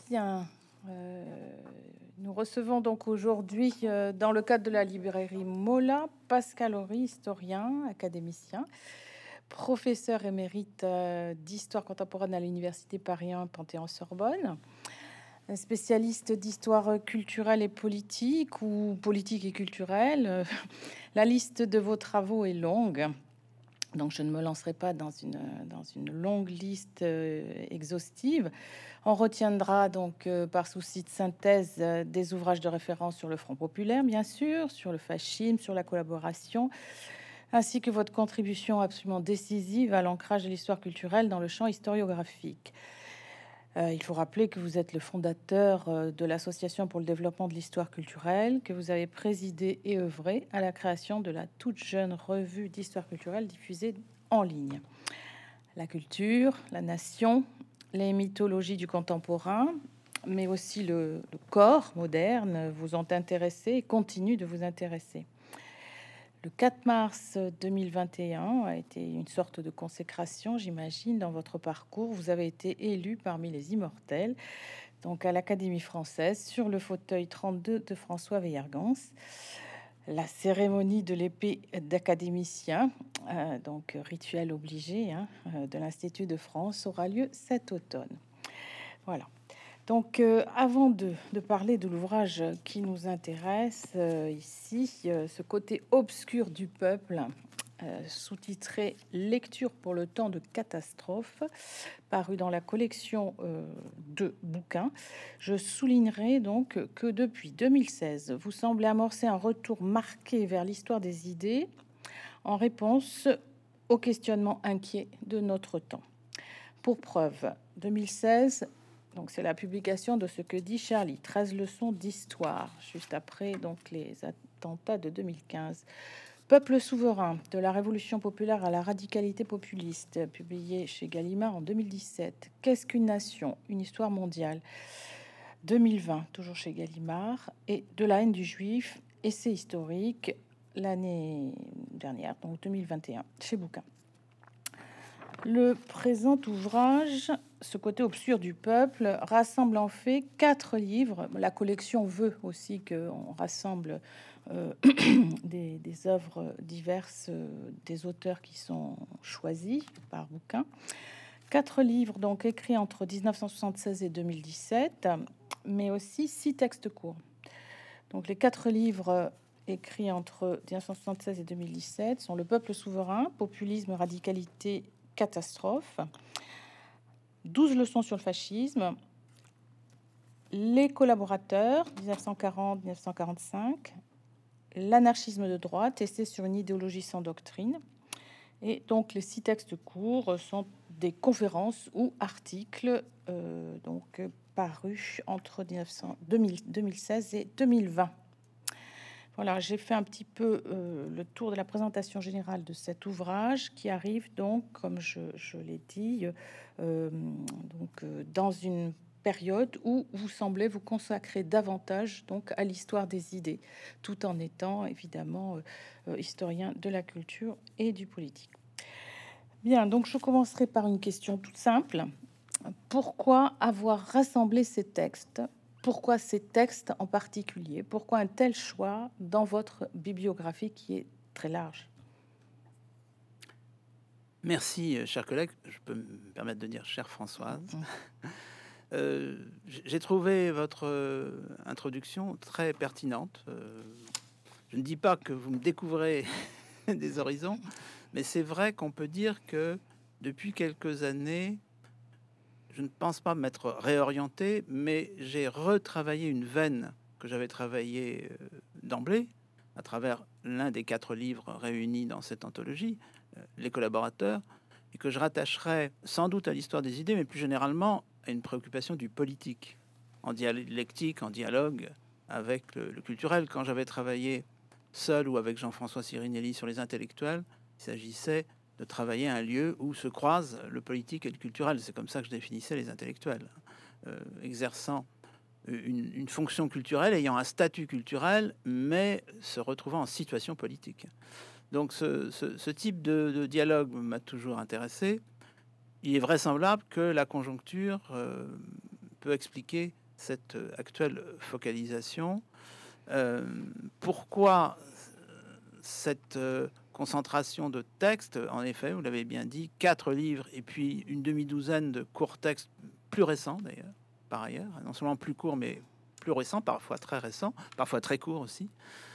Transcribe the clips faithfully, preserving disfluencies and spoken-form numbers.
Bien, euh, nous recevons donc aujourd'hui, euh, dans le cadre de la librairie Mola, Pascal Horry, historien, académicien, professeur émérite euh, d'histoire contemporaine à l'université Paris un Panthéon-Sorbonne, un spécialiste d'histoire culturelle et politique ou politique et culturelle. La liste de vos travaux est longue. Donc, je ne me lancerai pas dans une, dans une longue liste euh, exhaustive. On retiendra donc, euh, par souci de synthèse, euh, des ouvrages de référence sur le Front populaire, bien sûr, sur le fascisme, sur la collaboration, ainsi que votre contribution absolument décisive à l'ancrage de l'histoire culturelle dans le champ historiographique. Euh, il faut rappeler que vous êtes le fondateur euh, de l'Association pour le développement de l'histoire culturelle, que vous avez présidé et œuvré à la création de la toute jeune revue d'histoire culturelle diffusée en ligne. La culture, la nation, les mythologies du contemporain, mais aussi le, le corps moderne vous ont intéressé et continuent de vous intéresser. Le quatre mars deux mille vingt et un a été une sorte de consécration, j'imagine, dans votre parcours. Vous avez été élu parmi les immortels, donc à l'Académie française, sur le fauteuil trente-deux de François Veyergans. La cérémonie de l'épée d'académicien, euh, donc rituel obligé, hein, de l'Institut de France, aura lieu cet automne. Voilà. Donc, euh, avant de, de parler de l'ouvrage qui nous intéresse euh, ici, euh, ce côté obscur du peuple, euh, sous-titré Lecture pour le temps de catastrophe, paru dans la collection euh, de bouquins, je soulignerai donc que depuis deux mille seize, vous semblez amorcer un retour marqué vers l'histoire des idées en réponse aux questionnements inquiets de notre temps. Pour preuve, deux mille seize, donc c'est la publication de Ce que dit Charlie, treize leçons d'histoire, juste après donc les attentats de deux mille quinze. Peuple souverain, de la révolution populaire à la radicalité populiste, publié chez Gallimard en deux mille dix-sept. Qu'est-ce qu'une nation? Une histoire mondiale, deux mille vingt, toujours chez Gallimard. Et De la haine du juif, essai historique, l'année dernière, donc deux mille vingt et un, chez Bouquin. Le présent ouvrage, ce côté obscur du peuple, rassemble en fait quatre livres. La collection veut aussi qu'on rassemble euh, des, des œuvres diverses euh, des auteurs qui sont choisis par Bouquin. Quatre livres donc écrits entre dix-neuf cent soixante-seize et deux mille dix-sept, mais aussi six textes courts. Donc les quatre livres écrits entre dix-neuf cent soixante-seize et deux mille dix-sept sont Le peuple souverain, populisme, radicalité, catastrophe, douze leçons sur le fascisme, Les collaborateurs, dix-neuf cent quarante à dix-neuf cent quarante-cinq, L'anarchisme de droite, essai sur une idéologie sans doctrine. Et donc les six textes courts sont des conférences ou articles euh, donc parus entre deux mille seize et deux mille vingt. Voilà, j'ai fait un petit peu euh, le tour de la présentation générale de cet ouvrage qui arrive donc, comme je, je l'ai dit, euh, donc euh, dans une période où vous semblez vous consacrer davantage donc à l'histoire des idées, tout en étant évidemment euh, historien de la culture et du politique. Bien, donc je commencerai par une question toute simple. Pourquoi avoir rassemblé ces textes? Pourquoi ces textes en particulier? Pourquoi un tel choix dans votre bibliographie qui est très large? Merci, cher collègue. Je peux me permettre de dire chère Françoise. euh, J'ai trouvé votre euh, introduction très pertinente. Euh, je ne dis pas que vous me découvrez des horizons, mais c'est vrai qu'on peut dire que depuis quelques années, je ne pense pas m'être réorienté, mais j'ai retravaillé une veine que j'avais travaillée euh, d'emblée à travers l'un des quatre livres réunis dans cette anthologie, euh, Les collaborateurs, et que je rattacherai sans doute à l'histoire des idées, mais plus généralement à une préoccupation du politique, en dialectique, en dialogue avec le, le culturel. Quand j'avais travaillé seul ou avec Jean-François Sirinelli sur les intellectuels, il s'agissait de travailler à un lieu où se croisent le politique et le culturel. C'est comme ça que je définissais les intellectuels, euh, exerçant une, une fonction culturelle, ayant un statut culturel, mais se retrouvant en situation politique. Donc ce, ce, ce type de, de dialogue m'a toujours intéressé. Il est vraisemblable que la conjoncture euh, peut expliquer cette euh, actuelle focalisation. Euh, pourquoi cette euh, concentration de textes? En effet, vous l'avez bien dit, quatre livres et puis une demi-douzaine de courts textes plus récents d'ailleurs, par ailleurs, non seulement plus courts, mais plus récents, parfois très récents, parfois très courts aussi.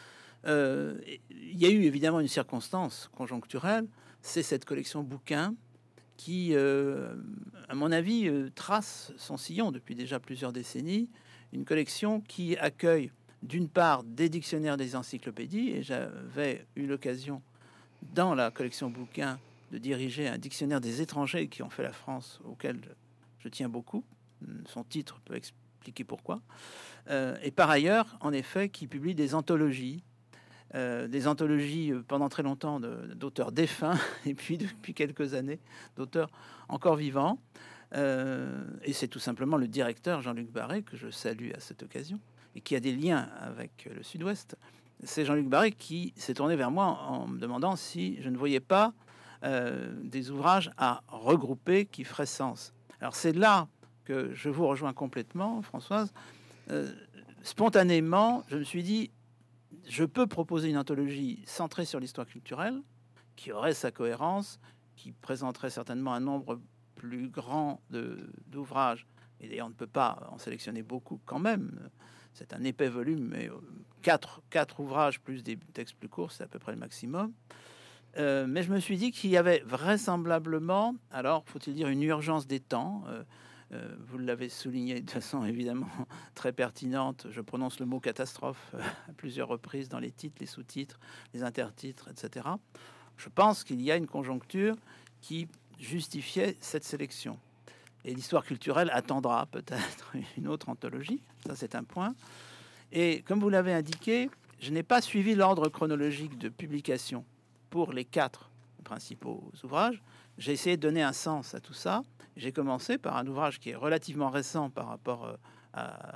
Euh, il y a eu évidemment une circonstance conjoncturelle, c'est cette collection bouquins qui, euh, à mon avis, euh, trace son sillon depuis déjà plusieurs décennies, une collection qui accueille d'une part des dictionnaires, des encyclopédies, et j'avais eu l'occasion dans la collection bouquins de diriger un dictionnaire des étrangers qui ont fait la France, auquel je tiens beaucoup. Son titre peut expliquer pourquoi. Euh, et par ailleurs, en effet, qui publie des anthologies, euh, des anthologies euh, pendant très longtemps de, d'auteurs défunts, et puis depuis quelques années d'auteurs encore vivants. Euh, et c'est tout simplement le directeur Jean-Luc Barré, que je salue à cette occasion, et qui a des liens avec le Sud-Ouest. C'est Jean-Luc Barré qui s'est tourné vers moi en me demandant si je ne voyais pas euh, des ouvrages à regrouper qui feraient sens. Alors c'est là que je vous rejoins complètement, Françoise. Euh, spontanément, je me suis dit, je peux proposer une anthologie centrée sur l'histoire culturelle, qui aurait sa cohérence, qui présenterait certainement un nombre plus grand de, d'ouvrages. Et d'ailleurs, on ne peut pas en sélectionner beaucoup quand même. C'est un épais volume, mais quatre, quatre ouvrages plus des textes plus courts, c'est à peu près le maximum. Euh, mais je me suis dit qu'il y avait vraisemblablement, alors faut-il dire une urgence des temps, euh, euh, vous l'avez souligné de façon évidemment très pertinente, je prononce le mot catastrophe euh, à plusieurs reprises dans les titres, les sous-titres, les intertitres, et cetera. Je pense qu'il y a une conjoncture qui justifiait cette sélection. Et l'histoire culturelle attendra peut-être une autre anthologie, ça c'est un point. Et comme vous l'avez indiqué, je n'ai pas suivi l'ordre chronologique de publication pour les quatre principaux ouvrages. J'ai essayé de donner un sens à tout ça. J'ai commencé par un ouvrage qui est relativement récent par rapport à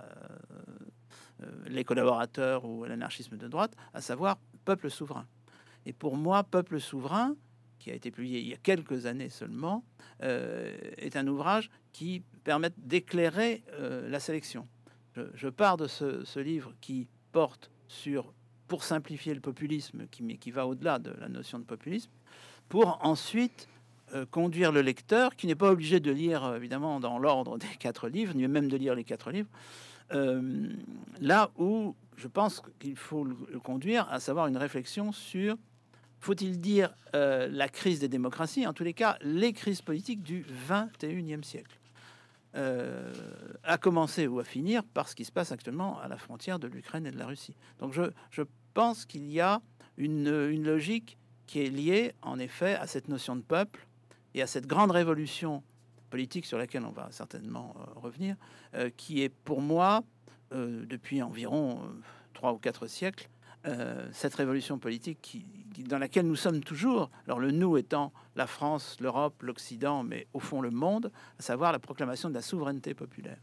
Les collaborateurs ou à l'anarchisme de droite, à savoir Peuple souverain. Et pour moi, Peuple souverain, qui a été publié il y a quelques années seulement, euh, est un ouvrage qui permet d'éclairer euh, la sélection. Je, je pars de ce, ce livre qui porte sur, pour simplifier le populisme, qui, mais qui va au-delà de la notion de populisme, pour ensuite euh, conduire le lecteur, qui n'est pas obligé de lire, évidemment, dans l'ordre des quatre livres, ni même de lire les quatre livres, euh, là où je pense qu'il faut le, le conduire, à savoir une réflexion sur, faut-il dire, euh, la crise des démocraties, en tous les cas, les crises politiques du vingt et unième siècle. Euh, à commencer ou à finir par ce qui se passe actuellement à la frontière de l'Ukraine et de la Russie. Donc je, je pense qu'il y a une, une logique qui est liée en effet à cette notion de peuple et à cette grande révolution politique sur laquelle on va certainement euh, revenir, euh, qui est pour moi, euh, depuis environ euh, trois ou quatre siècles, euh, cette révolution politique qui, qui, dans laquelle nous sommes toujours, alors le nous étant la France, l'Europe, l'Occident, mais au fond le monde, à savoir la proclamation de la souveraineté populaire.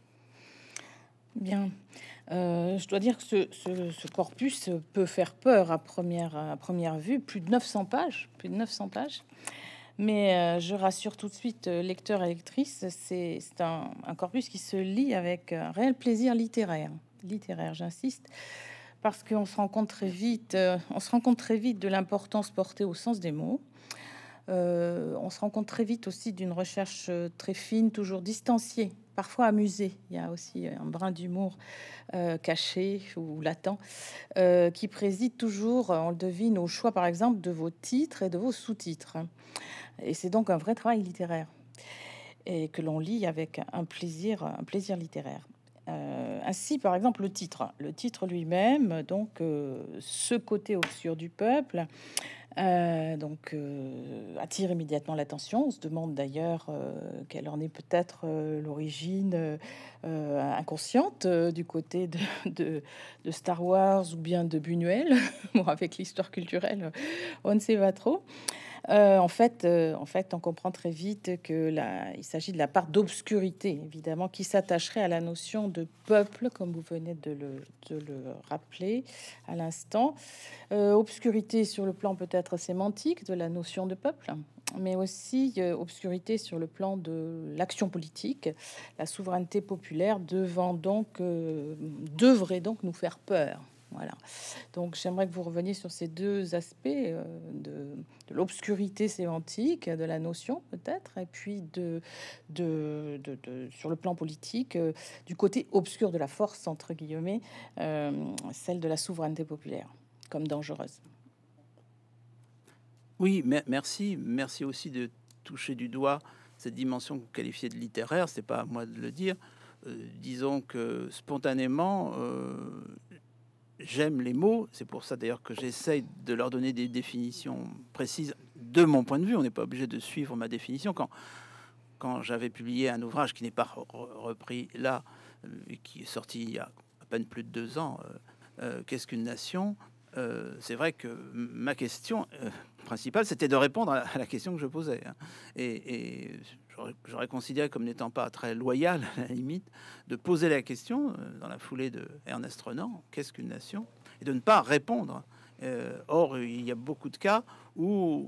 Bien. Euh, je dois dire que ce, ce, ce corpus peut faire peur à première, à première vue, plus de neuf cents pages, plus de neuf cents pages. Mais euh, je rassure tout de suite euh, lecteurs et lectrices, c'est un, un corpus qui se lit avec un réel plaisir littéraire. Littéraire, j'insiste, parce qu'on se rend compte très vite, euh, on se rend compte très vite de l'importance portée au sens des mots. Euh, on se rend compte très vite aussi d'une recherche très fine, toujours distanciée, parfois amusée. Il y a aussi un brin d'humour euh, caché ou latent euh, qui préside toujours, on le devine, au choix, par exemple, de vos titres et de vos sous-titres. Et c'est donc un vrai travail littéraire et que l'on lit avec un plaisir, un plaisir littéraire. Euh, ainsi, par exemple, le titre, le titre lui-même, donc euh, ce côté obscur du peuple, euh, donc euh, attire immédiatement l'attention. On se demande d'ailleurs euh, quelle en est peut-être euh, l'origine euh, inconsciente euh, du côté de, de, de Star Wars ou bien de Buñuel. Bon, avec l'histoire culturelle, on ne sait pas trop. Euh, en fait, euh, en fait, on comprend très vite que là, il s'agit de la part d'obscurité, évidemment, qui s'attacherait à la notion de peuple, comme vous venez de le, de le rappeler à l'instant. Euh, obscurité sur le plan peut-être sémantique de la notion de peuple, mais aussi euh, obscurité sur le plan de l'action politique, la souveraineté populaire devant donc euh, devrait donc nous faire peur. Voilà. Donc j'aimerais que vous reveniez sur ces deux aspects euh, de, de l'obscurité sémantique de la notion peut-être, et puis de, de, de, de- sur le plan politique euh, du côté obscur de la force entre guillemets, euh, celle de la souveraineté populaire comme dangereuse. Oui, me- merci. Merci aussi de toucher du doigt cette dimension que vous qualifiez de littéraire. C'est pas à moi de le dire. Euh, disons que spontanément, euh, j'aime les mots. C'est pour ça d'ailleurs que j'essaye de leur donner des définitions précises de mon point de vue. On n'est pas obligé de suivre ma définition. Quand, quand j'avais publié un ouvrage qui n'est pas re- repris là, euh, et qui est sorti il y a à peine plus de deux ans, euh, euh, Qu'est-ce qu'une nation? Euh, c'est vrai que ma question euh, principale, c'était de répondre à, à la question que je posais. Hein. Et, et j'aurais, j'aurais considéré comme n'étant pas très loyal, à la limite, de poser la question euh, dans la foulée de Ernest Renan, qu'est-ce qu'une nation? Et de ne pas répondre. Euh, or, il y a beaucoup de cas où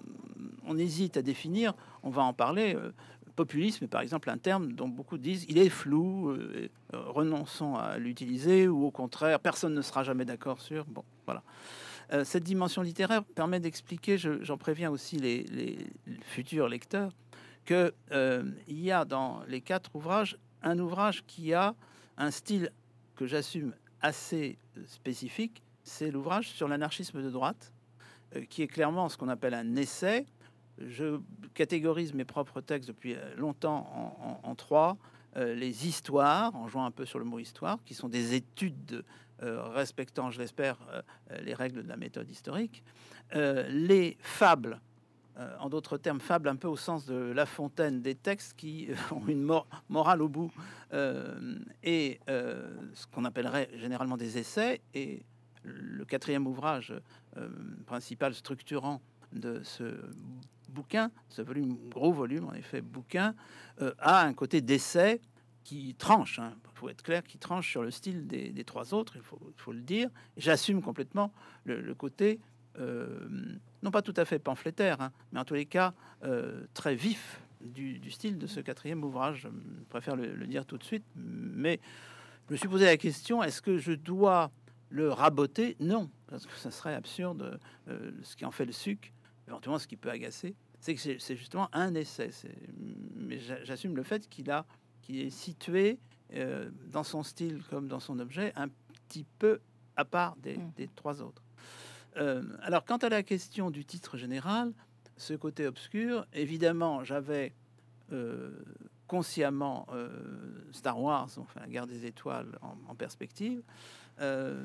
on hésite à définir, on va en parler. Euh, populisme, par exemple, un terme dont beaucoup disent il est flou, euh, euh, renonçons à l'utiliser, ou au contraire, personne ne sera jamais d'accord sur. Bon, voilà. Euh, cette dimension littéraire permet d'expliquer, je- j'en préviens aussi les, les futurs lecteurs, que euh, il y a dans les quatre ouvrages un ouvrage qui a un style que j'assume assez spécifique, c'est l'ouvrage sur l'anarchisme de droite, euh, qui est clairement ce qu'on appelle un essai. Je catégorise mes propres textes depuis longtemps en, en- en trois. Euh, les histoires, en jouant un peu sur le mot histoire, qui sont des études euh, respectant, je l'espère, euh, les règles de la méthode historique. Euh, les fables, euh, en d'autres termes, fables un peu au sens de La Fontaine, des textes qui ont une mor- morale au bout, euh, et euh, ce qu'on appellerait généralement des essais. Et le quatrième ouvrage euh, principal structurant de ce bouquin, ce volume, gros volume en effet, bouquin, euh, a un côté d'essai qui tranche, il hein, faut être clair, qui tranche sur le style des, des trois autres, il faut, il faut le dire. J'assume complètement le, le côté, euh, non pas tout à fait pamphlétaire, hein, mais en tous les cas euh, très vif du, du style de ce quatrième ouvrage. Je préfère le, le dire tout de suite, mais je me suis posé la question, est-ce que je dois le raboter? Non, parce que ça serait absurde. Euh, ce qui en fait le sucre, éventuellement ce qui peut agacer, c'est que c'est c'est justement un essai. C'est- Mais j'a- j'assume le fait qu'il a, qu'il est situé euh, dans son style comme dans son objet un petit peu à part des, Mm. des trois autres. Euh, alors, quant à la question du titre général, ce côté obscur, évidemment, j'avais euh, consciemment euh, Star Wars, enfin la guerre des étoiles en, en perspective. Euh,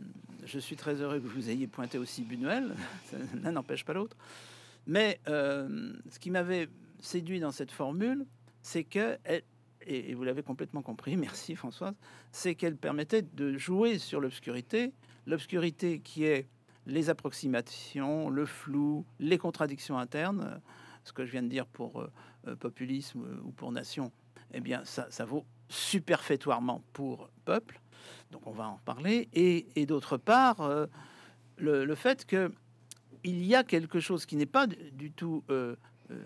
je suis très heureux que vous ayez pointé aussi Buñuel, l'un n'empêche pas l'autre. Mais euh, ce qui m'avait séduit dans cette formule, c'est que, elle, et, et vous l'avez complètement compris, merci Françoise, c'est qu'elle permettait de jouer sur l'obscurité, l'obscurité qui est les approximations, le flou, les contradictions internes. Ce que je viens de dire pour euh, populisme ou pour nation, eh bien, ça, ça vaut superfétoirement pour peuple. Donc, on va en parler. Et, et d'autre part, euh, le, le fait que il y a quelque chose qui n'est pas du, du tout euh, euh,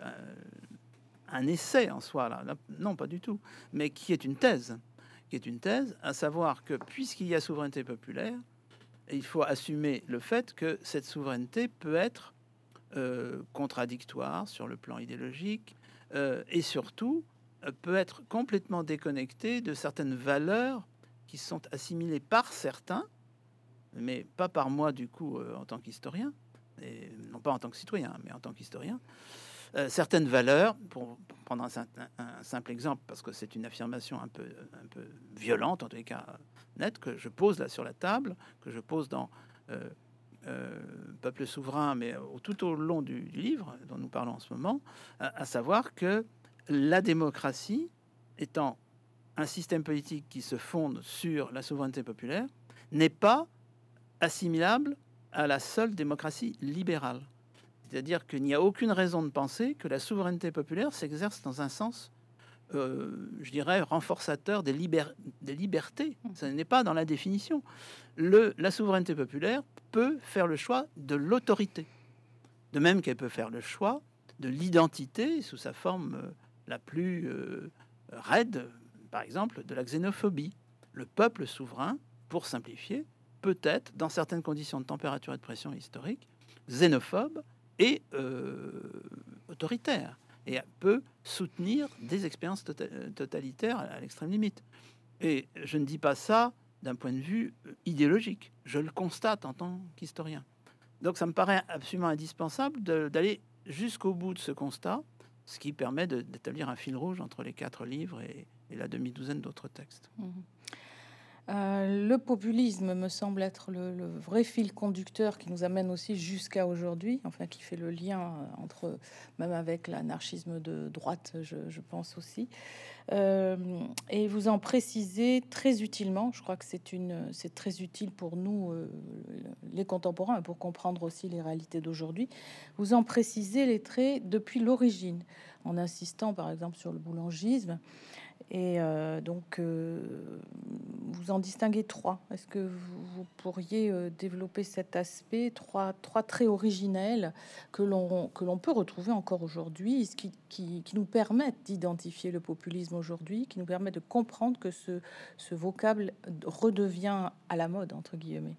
un essai en soi, là. Non, pas du tout, mais qui est une thèse, qui est une thèse, à savoir que puisqu'il y a souveraineté populaire, il faut assumer le fait que cette souveraineté peut être euh, contradictoire sur le plan idéologique euh, et surtout euh, peut être complètement déconnectée de certaines valeurs qui sont assimilées par certains, mais pas par moi du coup euh, en tant qu'historien, et non pas en tant que citoyen, mais en tant qu'historien. Euh, certaines valeurs, pour, pour prendre un, un, un simple exemple, parce que c'est une affirmation un peu, un peu violente, en tous les cas nette, que je pose là sur la table, que je pose dans euh, euh, Peuple souverain, mais au, tout au long du, du livre dont nous parlons en ce moment, à, à savoir que la démocratie étant un système politique qui se fonde sur la souveraineté populaire, n'est pas assimilable à la seule démocratie libérale. C'est-à-dire qu'il n'y a aucune raison de penser que la souveraineté populaire s'exerce dans un sens, euh, je dirais, renforçateur des, liber- des libertés. Ça n'est pas dans la définition. Le, la souveraineté populaire peut faire le choix de l'autorité, de même qu'elle peut faire le choix de l'identité sous sa forme euh, la plus euh, raide, par exemple, de la xénophobie. Le peuple souverain, pour simplifier, peut être, dans certaines conditions de température et de pression historique, xénophobe et euh, autoritaire, et peut soutenir des expériences tota- totalitaires à l'extrême limite. Et je ne dis pas ça d'un point de vue idéologique, je le constate en tant qu'historien. Donc ça me paraît absolument indispensable de- d'aller jusqu'au bout de ce constat, ce qui permet de- d'établir un fil rouge entre les quatre livres et, et la demi-douzaine d'autres textes. Mmh. Euh, le populisme me semble être le, le vrai fil conducteur qui nous amène aussi jusqu'à aujourd'hui, enfin qui fait le lien euh, entre, même avec l'anarchisme de droite, je, je pense aussi. Euh, et vous en précisez très utilement, je crois que c'est une, c'est très utile pour nous, euh, les contemporains, pour comprendre aussi les réalités d'aujourd'hui. Vous en précisez les traits depuis l'origine, en insistant par exemple sur le boulangisme. Et euh, donc, euh, vous en distinguez trois. Est-ce que vous, vous pourriez euh, développer cet aspect, trois, trois traits originels que l'on que l'on peut retrouver encore aujourd'hui, ce qui, qui, qui nous permettent d'identifier le populisme aujourd'hui, qui nous permet de comprendre que ce, ce vocable redevient à la mode, entre guillemets.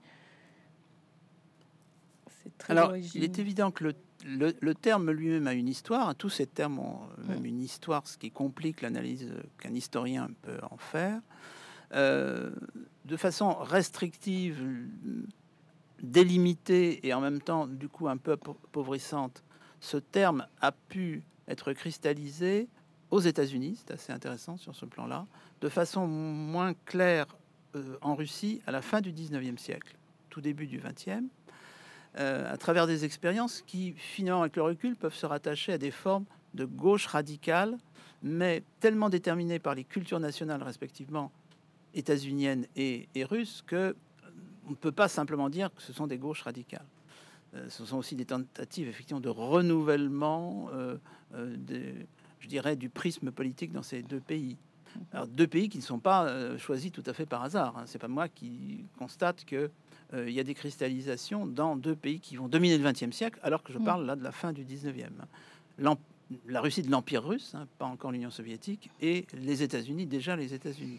C'est très Alors, il est original. évident que le, le, le terme lui-même a une histoire. Tous ces termes ont même Mm. une histoire, ce qui complique l'analyse qu'un historien peut en faire. Euh, de façon restrictive, délimitée et en même temps, du coup, un peu appauvrissante, ce terme a pu être cristallisé aux États-Unis, c'est assez intéressant sur ce plan-là, de façon moins claire euh, en Russie à la fin du dix-neuvième siècle, tout début du vingtième. Euh, à travers des expériences qui, finalement, avec le recul, peuvent se rattacher à des formes de gauche radicale, mais tellement déterminées par les cultures nationales, respectivement, états-uniennes et, et russes, que on ne peut pas simplement dire que ce sont des gauches radicales. Euh, ce sont aussi des tentatives, effectivement, de renouvellement, euh, euh, des, je dirais, du prisme politique dans ces deux pays. Alors, deux pays qui ne sont pas euh, choisis tout à fait par hasard. Hein. C'est pas moi qui constate que euh, il y a des cristallisations dans deux pays qui vont dominer le vingtième siècle, alors que je parle là de la fin du dix-neuvième. L'Emp- la Russie de l'Empire russe, hein, pas encore l'Union soviétique, et les États-Unis, déjà les États-Unis.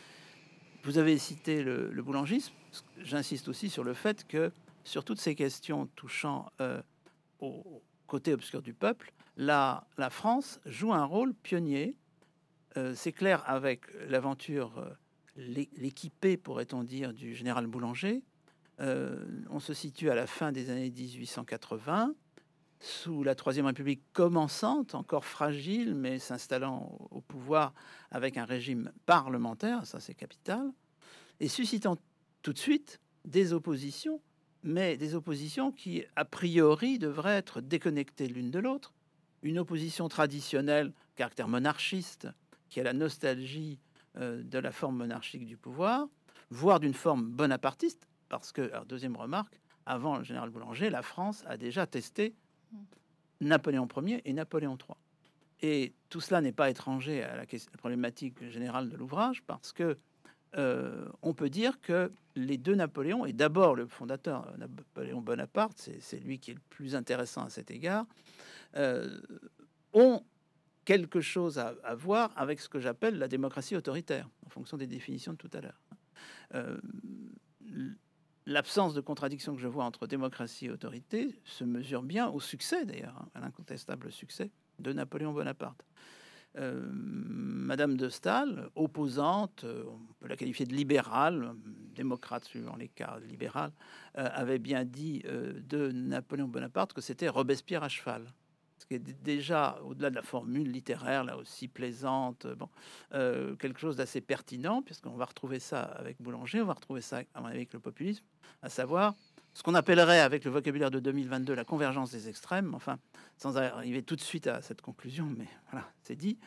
Vous avez cité le, le boulangisme. J'insiste aussi sur le fait que sur toutes ces questions touchant euh, au côté obscur du peuple, la, la France joue un rôle pionnier. Euh, c'est clair avec l'aventure, euh, l'équipée, pourrait-on dire, du général Boulanger. Euh, on se situe à la fin des années dix-huit cent quatre-vingts, sous la Troisième République commençante, encore fragile, mais s'installant au pouvoir avec un régime parlementaire, ça c'est capital, et suscitant tout de suite des oppositions, mais des oppositions qui, a priori, devraient être déconnectées l'une de l'autre. Une opposition traditionnelle, caractère monarchiste, qui a la nostalgie euh, de la forme monarchique du pouvoir, voire d'une forme bonapartiste, parce que, alors, deuxième remarque, avant le général Boulanger, la France a déjà testé Napoléon Ier et Napoléon trois. Et tout cela n'est pas étranger à la, question, la problématique générale de l'ouvrage, parce que euh, on peut dire que les deux Napoléons, et d'abord le fondateur, Napoléon Bonaparte, c'est lui qui est le plus intéressant à cet égard, euh, ont quelque chose à, à voir avec ce que j'appelle la démocratie autoritaire, en fonction des définitions de tout à l'heure. Euh, L'absence de contradiction que je vois entre démocratie et autorité se mesure bien au succès, d'ailleurs, hein, à l'incontestable succès de Napoléon Bonaparte. Euh, Madame de Staël, opposante, euh, on peut la qualifier de libérale, démocrate suivant les cas, libérale, euh, avait bien dit euh, de Napoléon Bonaparte que c'était Robespierre à cheval. Ce qui est déjà, au-delà de la formule littéraire, là aussi plaisante, bon, euh, quelque chose d'assez pertinent, puisqu'on va retrouver ça avec Boulanger, on va retrouver ça avec le populisme, à savoir ce qu'on appellerait avec le vocabulaire de deux mille vingt-deux la convergence des extrêmes, enfin, sans arriver tout de suite à cette conclusion, mais voilà, c'est dit.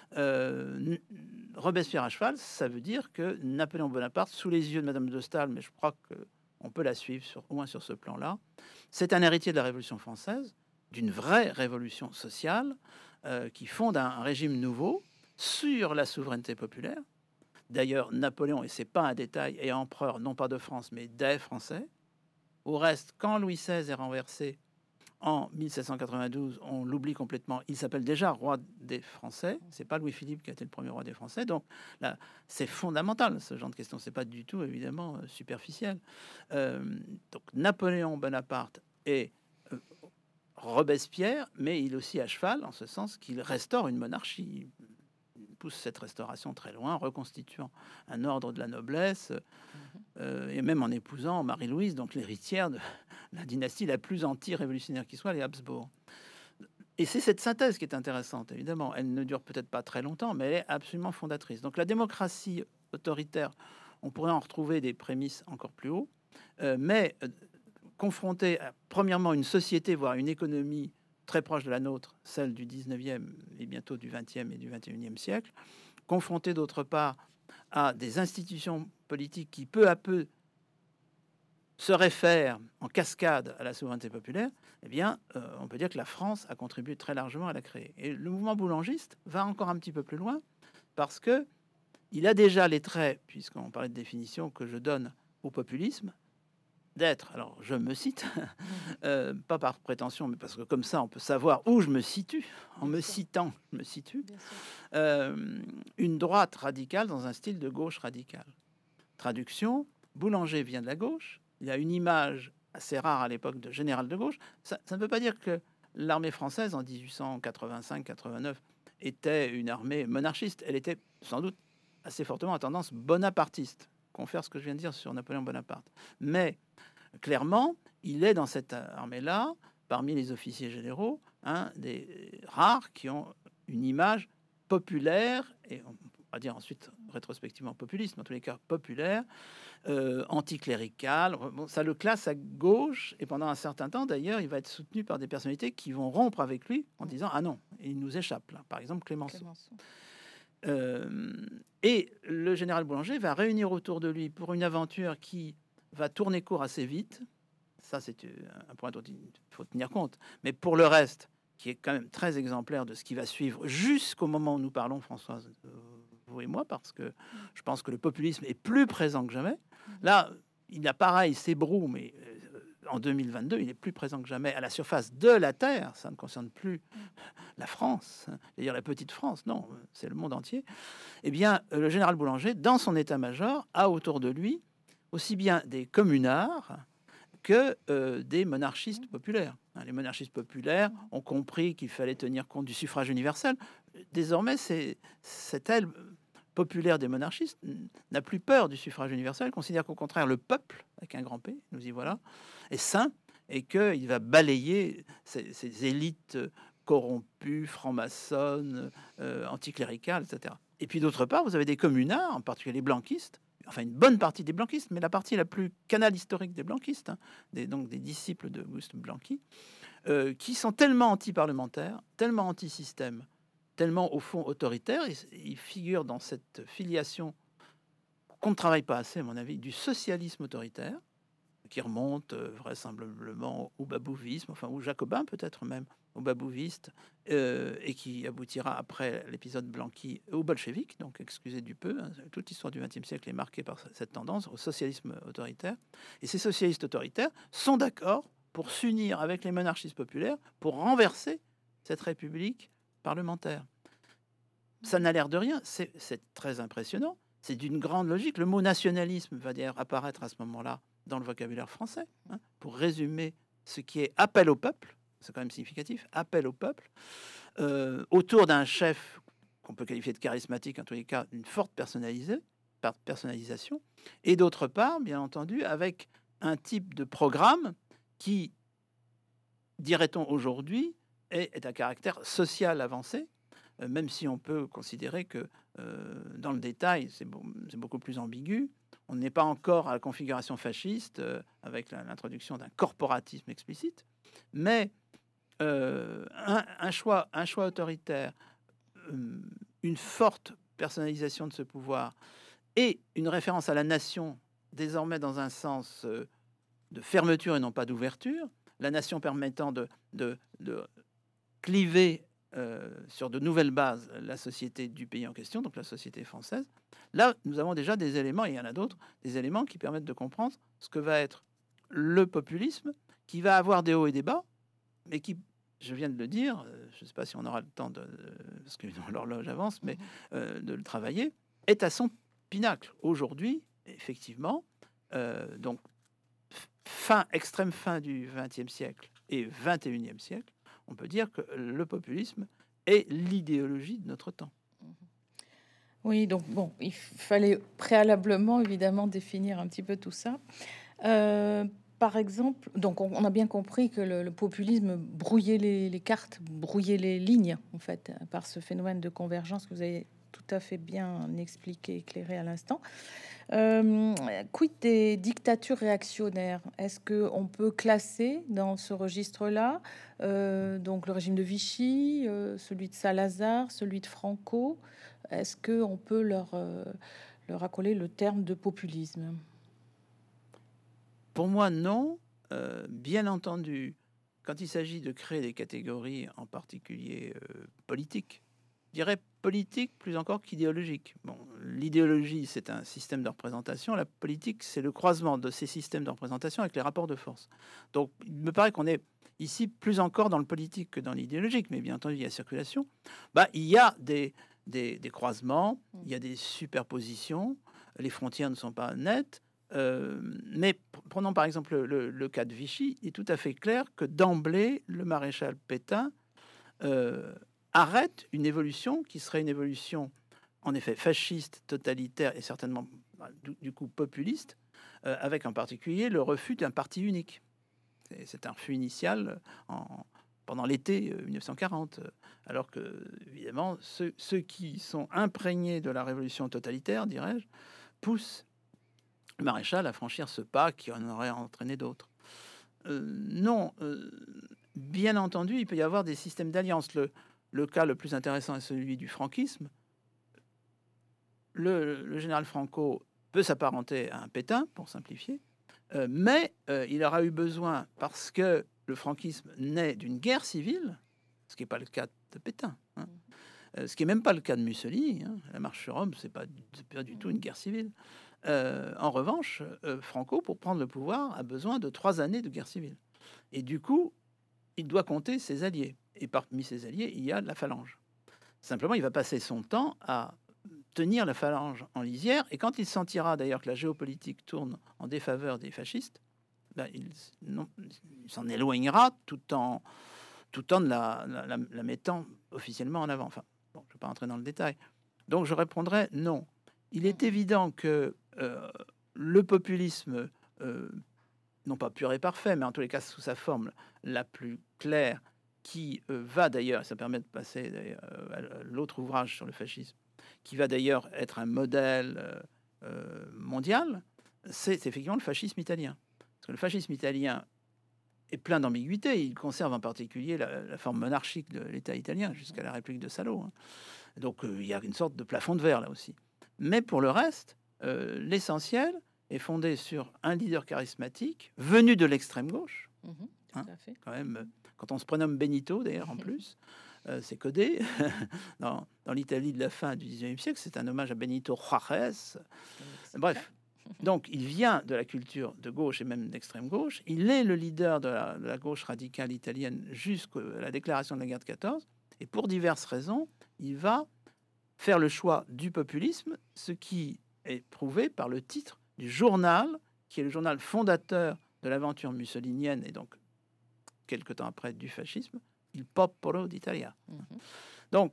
Euh, Robespierre à cheval, ça veut dire que Napoléon Bonaparte, sous les yeux de Madame de Staël, mais je crois qu'on peut la suivre sur, au moins sur ce plan-là, c'est un héritier de la Révolution française, d'une vraie révolution sociale euh, qui fonde un, un régime nouveau sur la souveraineté populaire. D'ailleurs, Napoléon, et c'est pas un détail, est empereur non pas de France, mais des Français. Au reste, quand Louis seize est renversé, En mille sept cent quatre-vingt-douze, on l'oublie complètement. Il s'appelle déjà roi des Français. C'est pas Louis-Philippe qui a été le premier roi des Français. Donc là, c'est fondamental ce genre de question. C'est pas du tout évidemment euh, superficiel. Euh, donc Napoléon Bonaparte est euh, Robespierre, mais il est aussi à cheval en ce sens qu'il restaure une monarchie. Il pousse cette restauration très loin, reconstituant un ordre de la noblesse, euh, et même en épousant Marie-Louise, donc l'héritière de la dynastie la plus anti-révolutionnaire qui soit, les Habsbourg. Et c'est cette synthèse qui est intéressante, évidemment. Elle ne dure peut-être pas très longtemps, mais elle est absolument fondatrice. Donc la démocratie autoritaire, on pourrait en retrouver des prémices encore plus haut, euh, mais euh, confrontée à, premièrement, une société, voire une économie très proche de la nôtre, celle du dix-neuvième et bientôt du vingtième et du vingt et unième siècle, confrontée d'autre part à des institutions politiques qui peu à peu se réfèrent en cascade à la souveraineté populaire, eh bien, euh, on peut dire que la France a contribué très largement à la créer. Et le mouvement boulangiste va encore un petit peu plus loin parce que il a déjà les traits, puisqu'on parlait de définition, que je donne au populisme, d'être, alors je me cite, euh, pas par prétention, mais parce que comme ça on peut savoir où je me situe, en me citant, je me situe, euh, une droite radicale dans un style de gauche radicale. Traduction, Boulanger vient de la gauche, il a une image assez rare à l'époque de général de gauche. Ça, ça ne veut pas dire que l'armée française en dix-huit cent quatre-vingt-cinq quatre-vingt-neuf était une armée monarchiste, elle était sans doute assez fortement à tendance bonapartiste, confère ce que je viens de dire sur Napoléon Bonaparte. Mais clairement, il est dans cette armée-là, parmi les officiers généraux, un des rares qui ont une image populaire, et on va dire ensuite rétrospectivement populiste, mais en tous les cas populaire, euh, anticlérical. Bon, ça le classe à gauche, et pendant un certain temps, d'ailleurs, il va être soutenu par des personnalités qui vont rompre avec lui en disant « Ah non, il nous échappe, là. » Par exemple, Clémenceau. Clémenceau. Euh, et le général Boulanger va réunir autour de lui pour une aventure qui va tourner court assez vite. Ça, c'est un point dont il faut tenir compte. Mais pour le reste, qui est quand même très exemplaire de ce qui va suivre jusqu'au moment où nous parlons, Françoise, euh, vous et moi, parce que je pense que le populisme est plus présent que jamais. Là, il a pareil, s'ébroue, mais euh, en deux mille vingt-deux, il est plus présent que jamais à la surface de la Terre. Ça ne concerne plus la France, c'est-à-dire la petite France, non, c'est le monde entier. Eh bien, le général Boulanger, dans son état-major, a autour de lui aussi bien des communards que euh, des monarchistes populaires. Les monarchistes populaires ont compris qu'il fallait tenir compte du suffrage universel. Désormais, c'est, cette aile populaire des monarchistes n'a plus peur du suffrage universel, considère qu'au contraire, le peuple, avec un grand P, nous y voilà, est saint, et qu'il va balayer ces, ces élites corrompues, franc-maçonnes, euh, anticléricales, et cetera. Et puis d'autre part, vous avez des communards, en particulier les blanquistes, enfin une bonne partie des blanquistes, mais la partie la plus canale historique des blanquistes, hein, des, donc des disciples de Auguste Blanqui, euh, qui sont tellement anti-parlementaires, tellement anti-système, tellement au fond autoritaires, ils, ils figurent dans cette filiation qu'on ne travaille pas assez, à mon avis, du socialisme autoritaire, qui remonte euh, vraisemblablement au babouvisme, enfin au jacobin peut-être même, au babouviste, euh, et qui aboutira après l'épisode Blanqui au bolchevique, donc excusez du peu, hein, toute l'histoire du vingtième siècle est marquée par cette tendance au socialisme autoritaire. Et ces socialistes autoritaires sont d'accord pour s'unir avec les monarchistes populaires pour renverser cette république parlementaire. Ça n'a l'air de rien, c'est, c'est très impressionnant, c'est d'une grande logique. Le mot nationalisme va d'ailleurs apparaître à ce moment-là dans le vocabulaire français, hein, pour résumer ce qui est appel au peuple, c'est quand même significatif, appel au peuple, euh, autour d'un chef qu'on peut qualifier de charismatique, en tous les cas, une forte personnalisée, personnalisation, et d'autre part, bien entendu, avec un type de programme qui, dirait-on aujourd'hui, est, est à caractère social avancé, euh, même si on peut considérer que euh, dans le détail, c'est, beau, c'est beaucoup plus ambigu. On n'est pas encore à la configuration fasciste euh, avec la, l'introduction d'un corporatisme explicite, mais euh, un, un, choix, un choix autoritaire, euh, une forte personnalisation de ce pouvoir et une référence à la nation, désormais dans un sens euh, de fermeture et non pas d'ouverture, la nation permettant de, de, de cliver Euh, sur de nouvelles bases la société du pays en question, donc la société française. Là, nous avons déjà des éléments, et il y en a d'autres, des éléments qui permettent de comprendre ce que va être le populisme, qui va avoir des hauts et des bas, mais qui, je viens de le dire, je ne sais pas si on aura le temps, de, parce que l'horloge avance, mais euh, de le travailler, est à son pinacle. Aujourd'hui, effectivement, euh, donc fin, extrême fin du vingtième siècle et vingt et unième siècle, on peut dire que le populisme est l'idéologie de notre temps. Oui, donc bon, il fallait préalablement évidemment définir un petit peu tout ça. Euh, par exemple, donc on, on a bien compris que le, le populisme brouillait les, les cartes, brouillait les lignes, en fait, par ce phénomène de convergence que vous avez tout à fait bien expliqué, éclairé à l'instant. Euh, quid des dictatures réactionnaires? Est-ce que on peut classer dans ce registre-là euh, donc le régime de Vichy, euh, celui de Salazar, celui de Franco? Est-ce que on peut leur euh, leur accoler le terme de populisme? Pour moi, non. Euh, bien entendu, quand il s'agit de créer des catégories, en particulier euh, politiques, je dirais politique plus encore qu'idéologique. Bon, l'idéologie, c'est un système de représentation. La politique, c'est le croisement de ces systèmes de représentation avec les rapports de force. Donc, il me paraît qu'on est ici plus encore dans le politique que dans l'idéologique, mais bien entendu, il y a circulation. Bah, il y a des, des, des croisements, il y a des superpositions, les frontières ne sont pas nettes. Euh, mais prenons par exemple le, le cas de Vichy, il est tout à fait clair que d'emblée, le maréchal Pétain euh, arrête une évolution qui serait une évolution en effet fasciste, totalitaire et certainement du, du coup populiste, euh, avec en particulier le refus d'un parti unique. C'est un refus initial en, pendant l'été mille neuf cent quarante, alors que évidemment ceux, ceux qui sont imprégnés de la révolution totalitaire, dirais-je, poussent le maréchal à franchir ce pas qui en aurait entraîné d'autres. Euh, non, euh, bien entendu, il peut y avoir des systèmes d'alliance. Le, le cas le plus intéressant est celui du franquisme. Le, le général Franco peut s'apparenter à un Pétain, pour simplifier, euh, mais euh, il aura eu besoin, parce que le franquisme naît d'une guerre civile, ce qui n'est pas le cas de Pétain, hein, euh, ce qui n'est même pas le cas de Mussolini. Hein, la marche sur Rome, c'est pas, pas du tout une guerre civile. Euh, en revanche, euh, Franco, pour prendre le pouvoir, a besoin de trois années de guerre civile. Et du coup, il doit compter ses alliés. Et parmi ses alliés, il y a la phalange. Simplement, il va passer son temps à tenir la phalange en lisière. Et quand il sentira d'ailleurs que la géopolitique tourne en défaveur des fascistes, ben, il, il s'en éloignera tout en, tout en la, la, la mettant officiellement en avant. Enfin, bon, je ne vais pas entrer dans le détail. Donc, je répondrai non. Il est évident que euh, le populisme, euh, non pas pur et parfait, mais en tous les cas sous sa forme la plus claire, qui euh, va d'ailleurs, ça permet de passer euh, à l'autre ouvrage sur le fascisme, qui va d'ailleurs être un modèle euh, euh, mondial, c'est effectivement le fascisme italien. Parce que le fascisme italien est plein d'ambiguïtés. Il conserve en particulier la, la forme monarchique de l'État italien jusqu'à la République de Salo. Hein. Donc euh, il y a une sorte de plafond de verre là aussi. Mais pour le reste, euh, l'essentiel est fondé sur un leader charismatique venu de l'extrême gauche. Mmh, hein, quand même, quand on se prénomme Benito, d'ailleurs, en plus, euh, c'est codé. dans dans l'Italie de la fin du dix-neuvième siècle, c'est un hommage à Benito Juárez. Bref, donc il vient de la culture de gauche et même d'extrême gauche. Il est le leader de la, de la gauche radicale italienne jusqu'à la déclaration de la guerre de quatorze. Et pour diverses raisons, il va faire le choix du populisme, ce qui est prouvé par le titre du journal, qui est le journal fondateur de l'aventure mussolinienne et donc, quelque temps après, du fascisme, Il Popolo d'Italia. Mmh. Donc,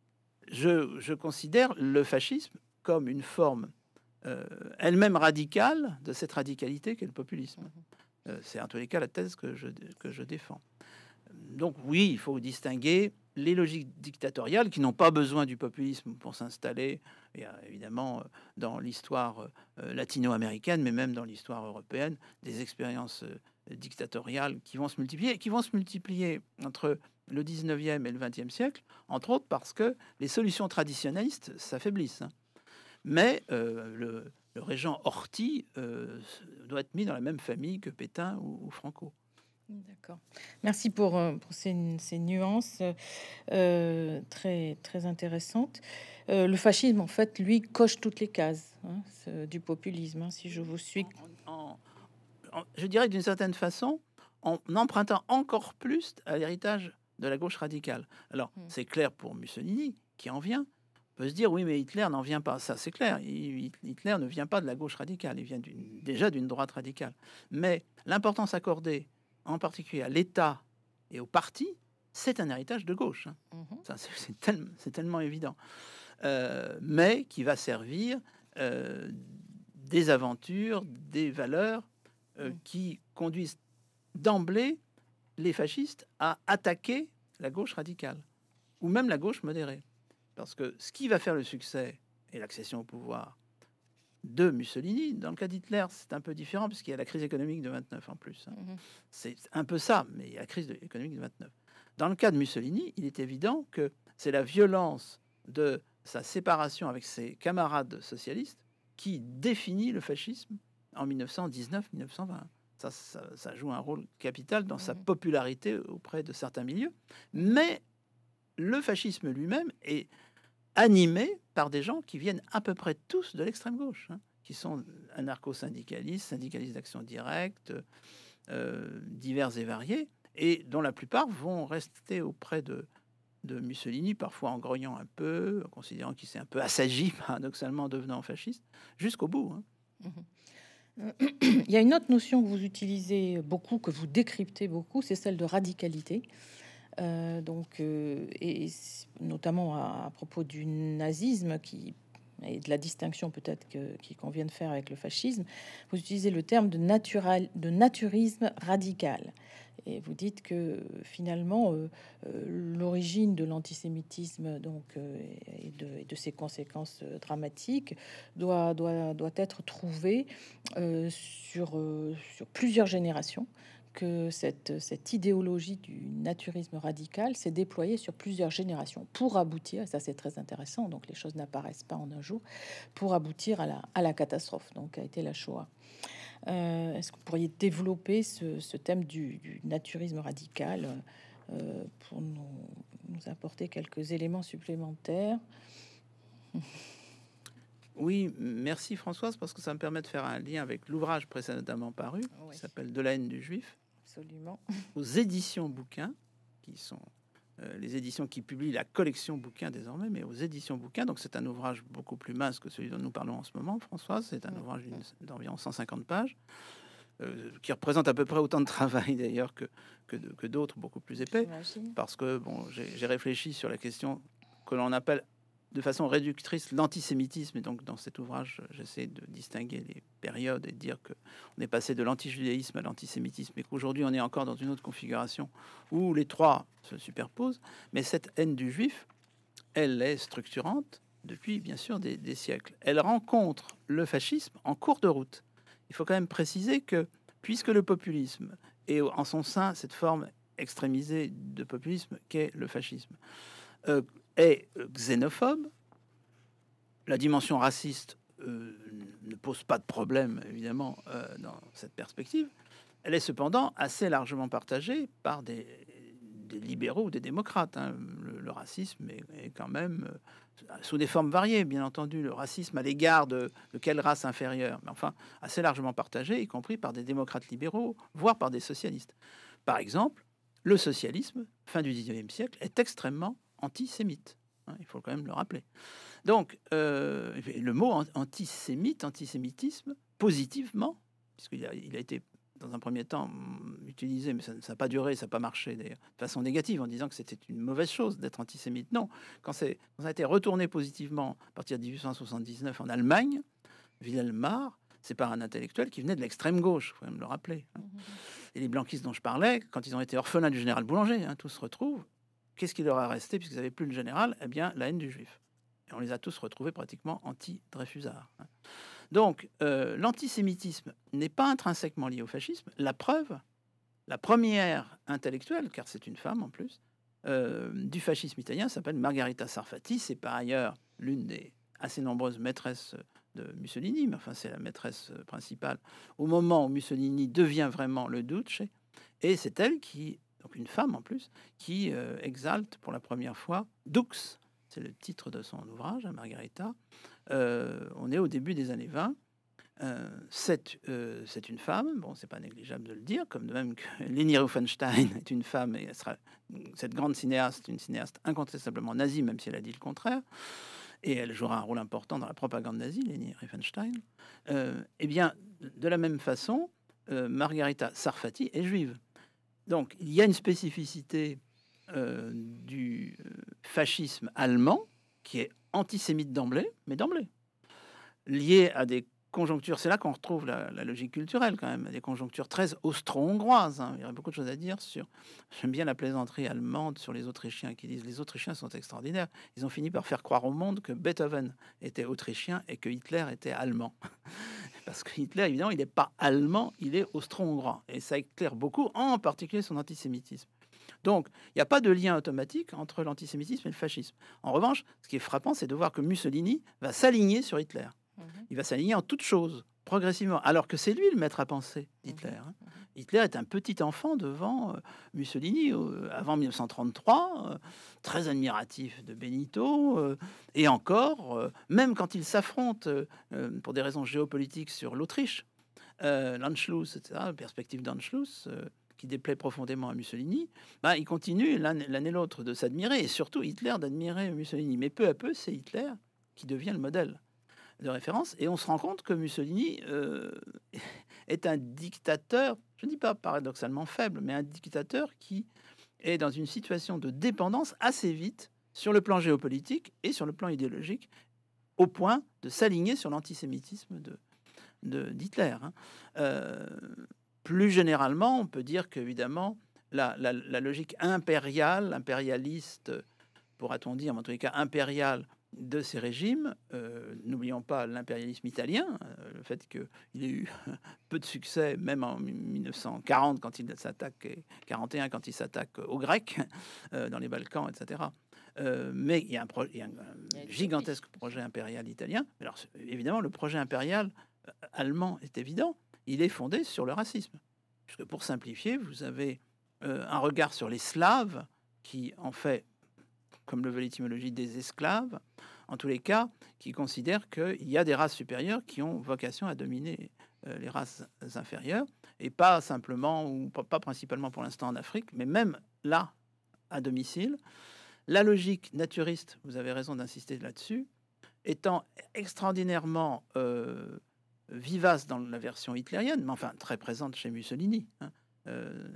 je, je considère le fascisme comme une forme euh, elle-même radicale de cette radicalité qu'est le populisme. Mmh. Euh, c'est en tous les cas la thèse que je, que je défends. Donc oui, il faut distinguer les logiques dictatoriales qui n'ont pas besoin du populisme pour s'installer, et évidemment dans l'histoire latino-américaine, mais même dans l'histoire européenne, des expériences dictatoriales qui vont se multiplier, et qui vont se multiplier entre le dix-neuvième et le vingtième siècle, entre autres parce que les solutions traditionnalistes s'affaiblissent. Hein. Mais euh, le, le régent Horthy euh, doit être mis dans la même famille que Pétain ou, ou Franco. D'accord. Merci pour, pour ces, ces nuances euh, très, très intéressantes. Euh, le fascisme, en fait, lui, coche toutes les cases hein, du populisme, hein, si je vous suis. En, en, en, je dirais d'une certaine façon, en empruntant encore plus à l'héritage de la gauche radicale. Alors, Mm. c'est clair pour Mussolini, qui en vient. On peut se dire, oui, mais Hitler n'en vient pas. Ça, c'est clair. Il- Hitler ne vient pas de la gauche radicale. Il vient d'une- déjà d'une droite radicale. Mais l'importance accordée, en particulier à l'État et au parti, c'est un héritage de gauche. hein. Mhm. Ça, c'est c'est tellement, c'est tellement évident. Euh, mais qui va servir euh, des aventures, des valeurs euh, Mm. qui conduisent d'emblée les fascistes à attaquer la gauche radicale, ou même la gauche modérée. Parce que ce qui va faire le succès et l'accession au pouvoir de Mussolini, dans le cas d'Hitler, c'est un peu différent, puisqu'il y a la crise économique de vingt-neuf en plus. hein. Mhm. C'est un peu ça, mais il y a la crise de- économique de vingt-neuf. Dans le cas de Mussolini, il est évident que c'est la violence de sa séparation avec ses camarades socialistes qui définit le fascisme en mille neuf cent dix-neuf mille neuf cent vingt. Ça, ça, ça joue un rôle capital dans sa Mhm. popularité auprès de certains milieux. Mais le fascisme lui-même est animé par des gens qui viennent à peu près tous de l'extrême gauche, hein, qui sont anarcho-syndicalistes, syndicalistes d'action directe, euh, divers et variés, et dont la plupart vont rester auprès de, de Mussolini, parfois en grognant un peu, en considérant qu'il s'est un peu assagi, paradoxalement, en devenant fasciste, jusqu'au bout. hein. Mhm. Il y a une autre notion que vous utilisez beaucoup, que vous décryptez beaucoup, c'est celle de radicalité. Euh, donc, euh, et c- notamment à, à propos du nazisme qui et de la distinction peut-être que- qu'il convient de faire avec le fascisme, vous utilisez le terme de, natural, de naturisme radical. Et vous dites que finalement, euh, euh, l'origine de l'antisémitisme donc, euh, et, de, et de ses conséquences euh, dramatiques doit, doit, doit être trouvée euh, sur, euh, sur plusieurs générations, que cette, cette idéologie du naturisme radical s'est déployée sur plusieurs générations pour aboutir, et ça c'est très intéressant, donc les choses n'apparaissent pas en un jour, pour aboutir à la, à la catastrophe, donc a été la Shoah. Euh, Est-ce que vous pourriez développer ce, ce thème du, du naturisme radical euh, pour nous, nous apporter quelques éléments supplémentaires? Oui, merci Françoise, parce que ça me permet de faire un lien avec l'ouvrage précédemment paru, Oui, qui s'appelle De la haine du juif, absolument. aux éditions Bouquin, qui sont euh, les éditions qui publient la collection Bouquin désormais, mais aux éditions Bouquin. Donc c'est un ouvrage beaucoup plus mince que celui dont nous parlons en ce moment, Françoise. C'est un Mm. ouvrage d'une- d'environ cent cinquante pages, euh, qui représente à peu près autant de travail d'ailleurs que, que, de- que d'autres beaucoup plus épais, J'imagine. parce que bon, j'ai j'ai réfléchi sur la question que l'on appelle de façon réductrice l'antisémitisme, et donc dans cet ouvrage, j'essaie de distinguer les périodes et de dire que on est passé de l'antijudaïsme à l'antisémitisme, et qu'aujourd'hui on est encore dans une autre configuration où les trois se superposent. Mais cette haine du juif, elle est structurante depuis bien sûr des, des siècles. Elle rencontre le fascisme en cours de route. Il faut quand même préciser que puisque le populisme est en son sein cette forme extrémisée de populisme qu'est le fascisme, euh, est xénophobe, la dimension raciste euh, ne pose pas de problème, évidemment, euh, dans cette perspective. Elle est cependant assez largement partagée par des, des libéraux ou des démocrates. hein. Le, le racisme est, est quand même, euh, sous des formes variées, bien entendu, le racisme à l'égard de, de quelle race inférieure, mais enfin, assez largement partagé, y compris par des démocrates libéraux, voire par des socialistes. Par exemple, le socialisme, fin du dix-neuvième siècle, est extrêmement antisémite. hein, il faut quand même le rappeler. Donc, euh, le mot an- antisémite, antisémitisme, positivement, puisqu'il a, il a été dans un premier temps mm, utilisé, mais ça n'a pas duré, ça n'a pas marché d'ailleurs, de façon négative, en disant que c'était une mauvaise chose d'être antisémite. Non, quand, c'est, quand ça a été retourné positivement à partir de dix-huit cent soixante-dix-neuf en Allemagne, Wilhelm Marr, c'est par un intellectuel qui venait de l'extrême gauche, il faut même le rappeler. hein. Et les blanquistes dont je parlais, quand ils ont été orphelins du général Boulanger, hein, tous se retrouvent, qu'est-ce qui leur a resté puisqu'ils n'avaient plus le général? Eh bien, la haine du juif. Et on les a tous retrouvés pratiquement anti-Dreyfusards. hein. Donc, euh, l'antisémitisme n'est pas intrinsèquement lié au fascisme. La preuve, la première intellectuelle, car c'est une femme en plus, euh, du fascisme italien s'appelle Margherita Sarfatti. C'est par ailleurs l'une des assez nombreuses maîtresses de Mussolini, mais enfin c'est la maîtresse principale au moment où Mussolini devient vraiment le Duce. Et c'est elle qui, donc une femme en plus, qui euh, exalte pour la première fois Dux. C'est le titre de son ouvrage, à Margherita. Euh, on est au début des années vingt. Euh, c'est, euh, c'est une femme, bon, c'est pas négligeable de le dire, comme de même que Leni Riefenstahl est une femme et elle sera cette grande cinéaste, une cinéaste incontestablement nazie, même si elle a dit le contraire, et elle jouera un rôle important dans la propagande nazie, Leni Riefenstahl. Euh, eh bien, de la même façon, euh, Margarita Sarfati est juive. Donc, il y a une spécificité euh, du fascisme allemand qui est antisémite d'emblée, mais d'emblée, liée à des conjonctures, c'est là qu'on retrouve la, la logique culturelle quand même, des conjonctures très austro-hongroises. Hein. Il y aurait beaucoup de choses à dire sur. J'aime bien la plaisanterie allemande sur les Autrichiens qui disent les Autrichiens sont extraordinaires. Ils ont fini par faire croire au monde que Beethoven était autrichien et que Hitler était allemand. Parce que Hitler, évidemment, il n'est pas allemand, il est austro-hongrois. Et ça éclaire beaucoup, en particulier son antisémitisme. Donc, il n'y a pas de lien automatique entre l'antisémitisme et le fascisme. En revanche, ce qui est frappant, c'est de voir que Mussolini va s'aligner sur Hitler. Il va s'aligner en toutes choses, progressivement, alors que c'est lui le maître à penser d'Hitler. Hein. Hitler est un petit enfant devant euh, Mussolini euh, avant mille neuf cent trente-trois, euh, très admiratif de Benito, euh, et encore, euh, même quand ils s'affrontent euh, pour des raisons géopolitiques sur l'Autriche, euh, l'Anschluss, et cetera, la perspective d'Anschluss, euh, qui déplaît profondément à Mussolini, bah, ils continuent l'un, l'un et l'autre de s'admirer, et surtout Hitler d'admirer Mussolini. Mais peu à peu, c'est Hitler qui devient le modèle de référence, et on se rend compte que Mussolini euh, est un dictateur, je ne dis pas paradoxalement faible, mais un dictateur qui est dans une situation de dépendance assez vite sur le plan géopolitique et sur le plan idéologique, au point de s'aligner sur l'antisémitisme de, de, d'Hitler. Hein. Euh, plus généralement, on peut dire qu'évidemment, la, la, la logique impériale, impérialiste, pourra-t-on dire, mais en tous les cas impériale, de ces régimes, euh, n'oublions pas l'impérialisme italien, euh, le fait qu'il ait eu peu de succès, même en mille neuf cent quarante, quand il s'attaque, quarante et un, quand il s'attaque aux Grecs, euh, dans les Balkans, et cetera. Euh, mais il y a un, pro- il y a un, un gigantesque projet impérial italien. Alors, évidemment, le projet impérial euh, allemand est évident. Il est fondé sur le racisme. Puisque, pour simplifier, vous avez euh, un regard sur les Slaves qui, en fait, comme le veut l'étymologie, des esclaves, en tous les cas, qui considèrent qu'il y a des races supérieures qui ont vocation à dominer euh, les races inférieures, et pas simplement, ou pas, pas principalement pour l'instant en Afrique, mais même là, à domicile. La logique naturiste, vous avez raison d'insister là-dessus, étant extraordinairement euh, vivace dans la version hitlérienne, mais enfin très présente chez Mussolini. Hein. Euh,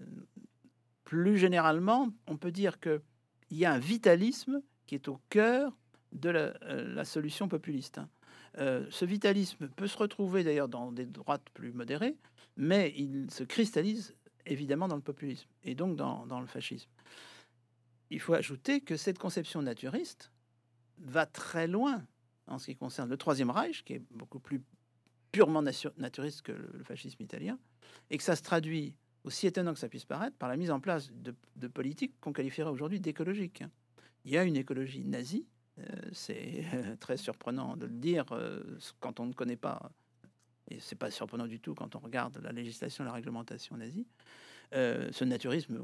plus généralement, on peut dire que il y a un vitalisme qui est au cœur de la, euh, la solution populiste. Hein. Euh, ce vitalisme peut se retrouver d'ailleurs dans des droites plus modérées, mais il se cristallise évidemment dans le populisme et donc dans, dans le fascisme. Il faut ajouter que cette conception naturiste va très loin en ce qui concerne le Troisième Reich, qui est beaucoup plus purement naturiste que le, le fascisme italien, et que ça se traduit, aussi étonnant que ça puisse paraître, par la mise en place de, de politiques qu'on qualifierait aujourd'hui d'écologiques. Il y a une écologie nazie, euh, c'est euh, très surprenant de le dire euh, quand on ne connaît pas, et c'est pas surprenant du tout quand on regarde la législation, la réglementation nazie. Euh, ce naturisme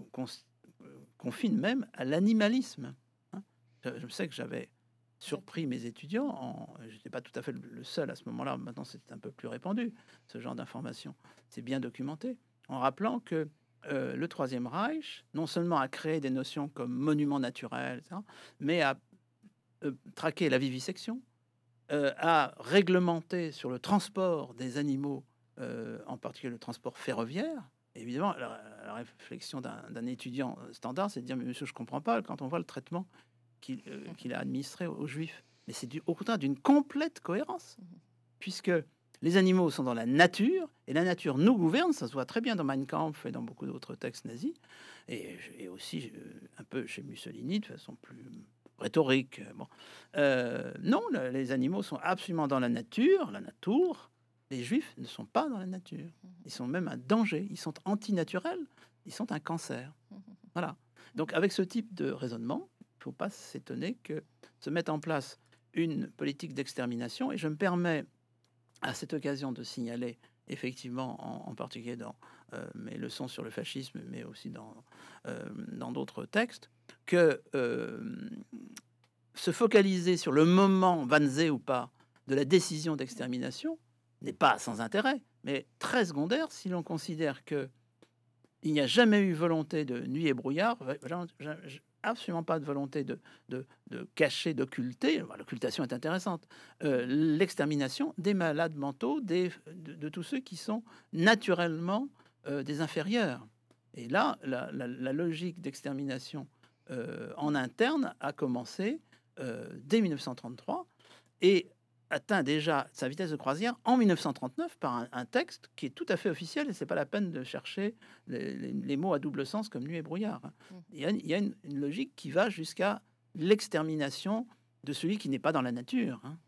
confine même à l'animalisme. Hein. Je, je sais que j'avais surpris mes étudiants, je n'étais pas tout à fait le seul à ce moment-là, maintenant c'est un peu plus répandu, ce genre d'information, c'est bien documenté, en rappelant que euh, le Troisième Reich, non seulement a créé des notions comme monument naturel, et cetera, mais a euh, traqué la vivisection, euh, a réglementé sur le transport des animaux, euh, en particulier le transport ferroviaire. Et évidemment, la, la réflexion d'un, d'un étudiant standard, c'est de dire, mais monsieur, je ne comprends pas quand on voit le traitement qu'il, euh, qu'il a administré aux, aux Juifs. Mais c'est du, au contraire d'une complète cohérence, puisque les animaux sont dans la nature, et la nature nous gouverne, ça se voit très bien dans Mein Kampf et dans beaucoup d'autres textes nazis, et, et aussi euh, un peu chez Mussolini, de façon plus rhétorique. Bon. Euh, non, le, les animaux sont absolument dans la nature, la nature. Les Juifs ne sont pas dans la nature. Ils sont même un danger, ils sont antinaturels, ils sont un cancer. Voilà. Donc avec ce type de raisonnement, il ne faut pas s'étonner que se mette en place une politique d'extermination, et je me permets à cette occasion de signaler, effectivement, en, en particulier dans euh, mes leçons sur le fascisme, mais aussi dans, euh, dans d'autres textes, que euh, se focaliser sur le moment, vanzé ou pas, de la décision d'extermination n'est pas sans intérêt, mais très secondaire si l'on considère que il n'y a jamais eu volonté de nuit et brouillard, absolument pas de volonté de, de, de cacher, d'occulter. L'occultation est intéressante. Euh, l'extermination des malades mentaux, des, de, de tous ceux qui sont naturellement euh, des inférieurs. Et là, la, la, la logique d'extermination euh, en interne a commencé euh, dès mille neuf cent trente-trois et atteint déjà sa vitesse de croisière en mille neuf cent trente-neuf par un, un texte qui est tout à fait officiel, et c'est pas la peine de chercher les, les, les mots à double sens comme nuit et brouillard. Il y a, il y a une, une logique qui va jusqu'à l'extermination de celui qui n'est pas dans la nature. Hein.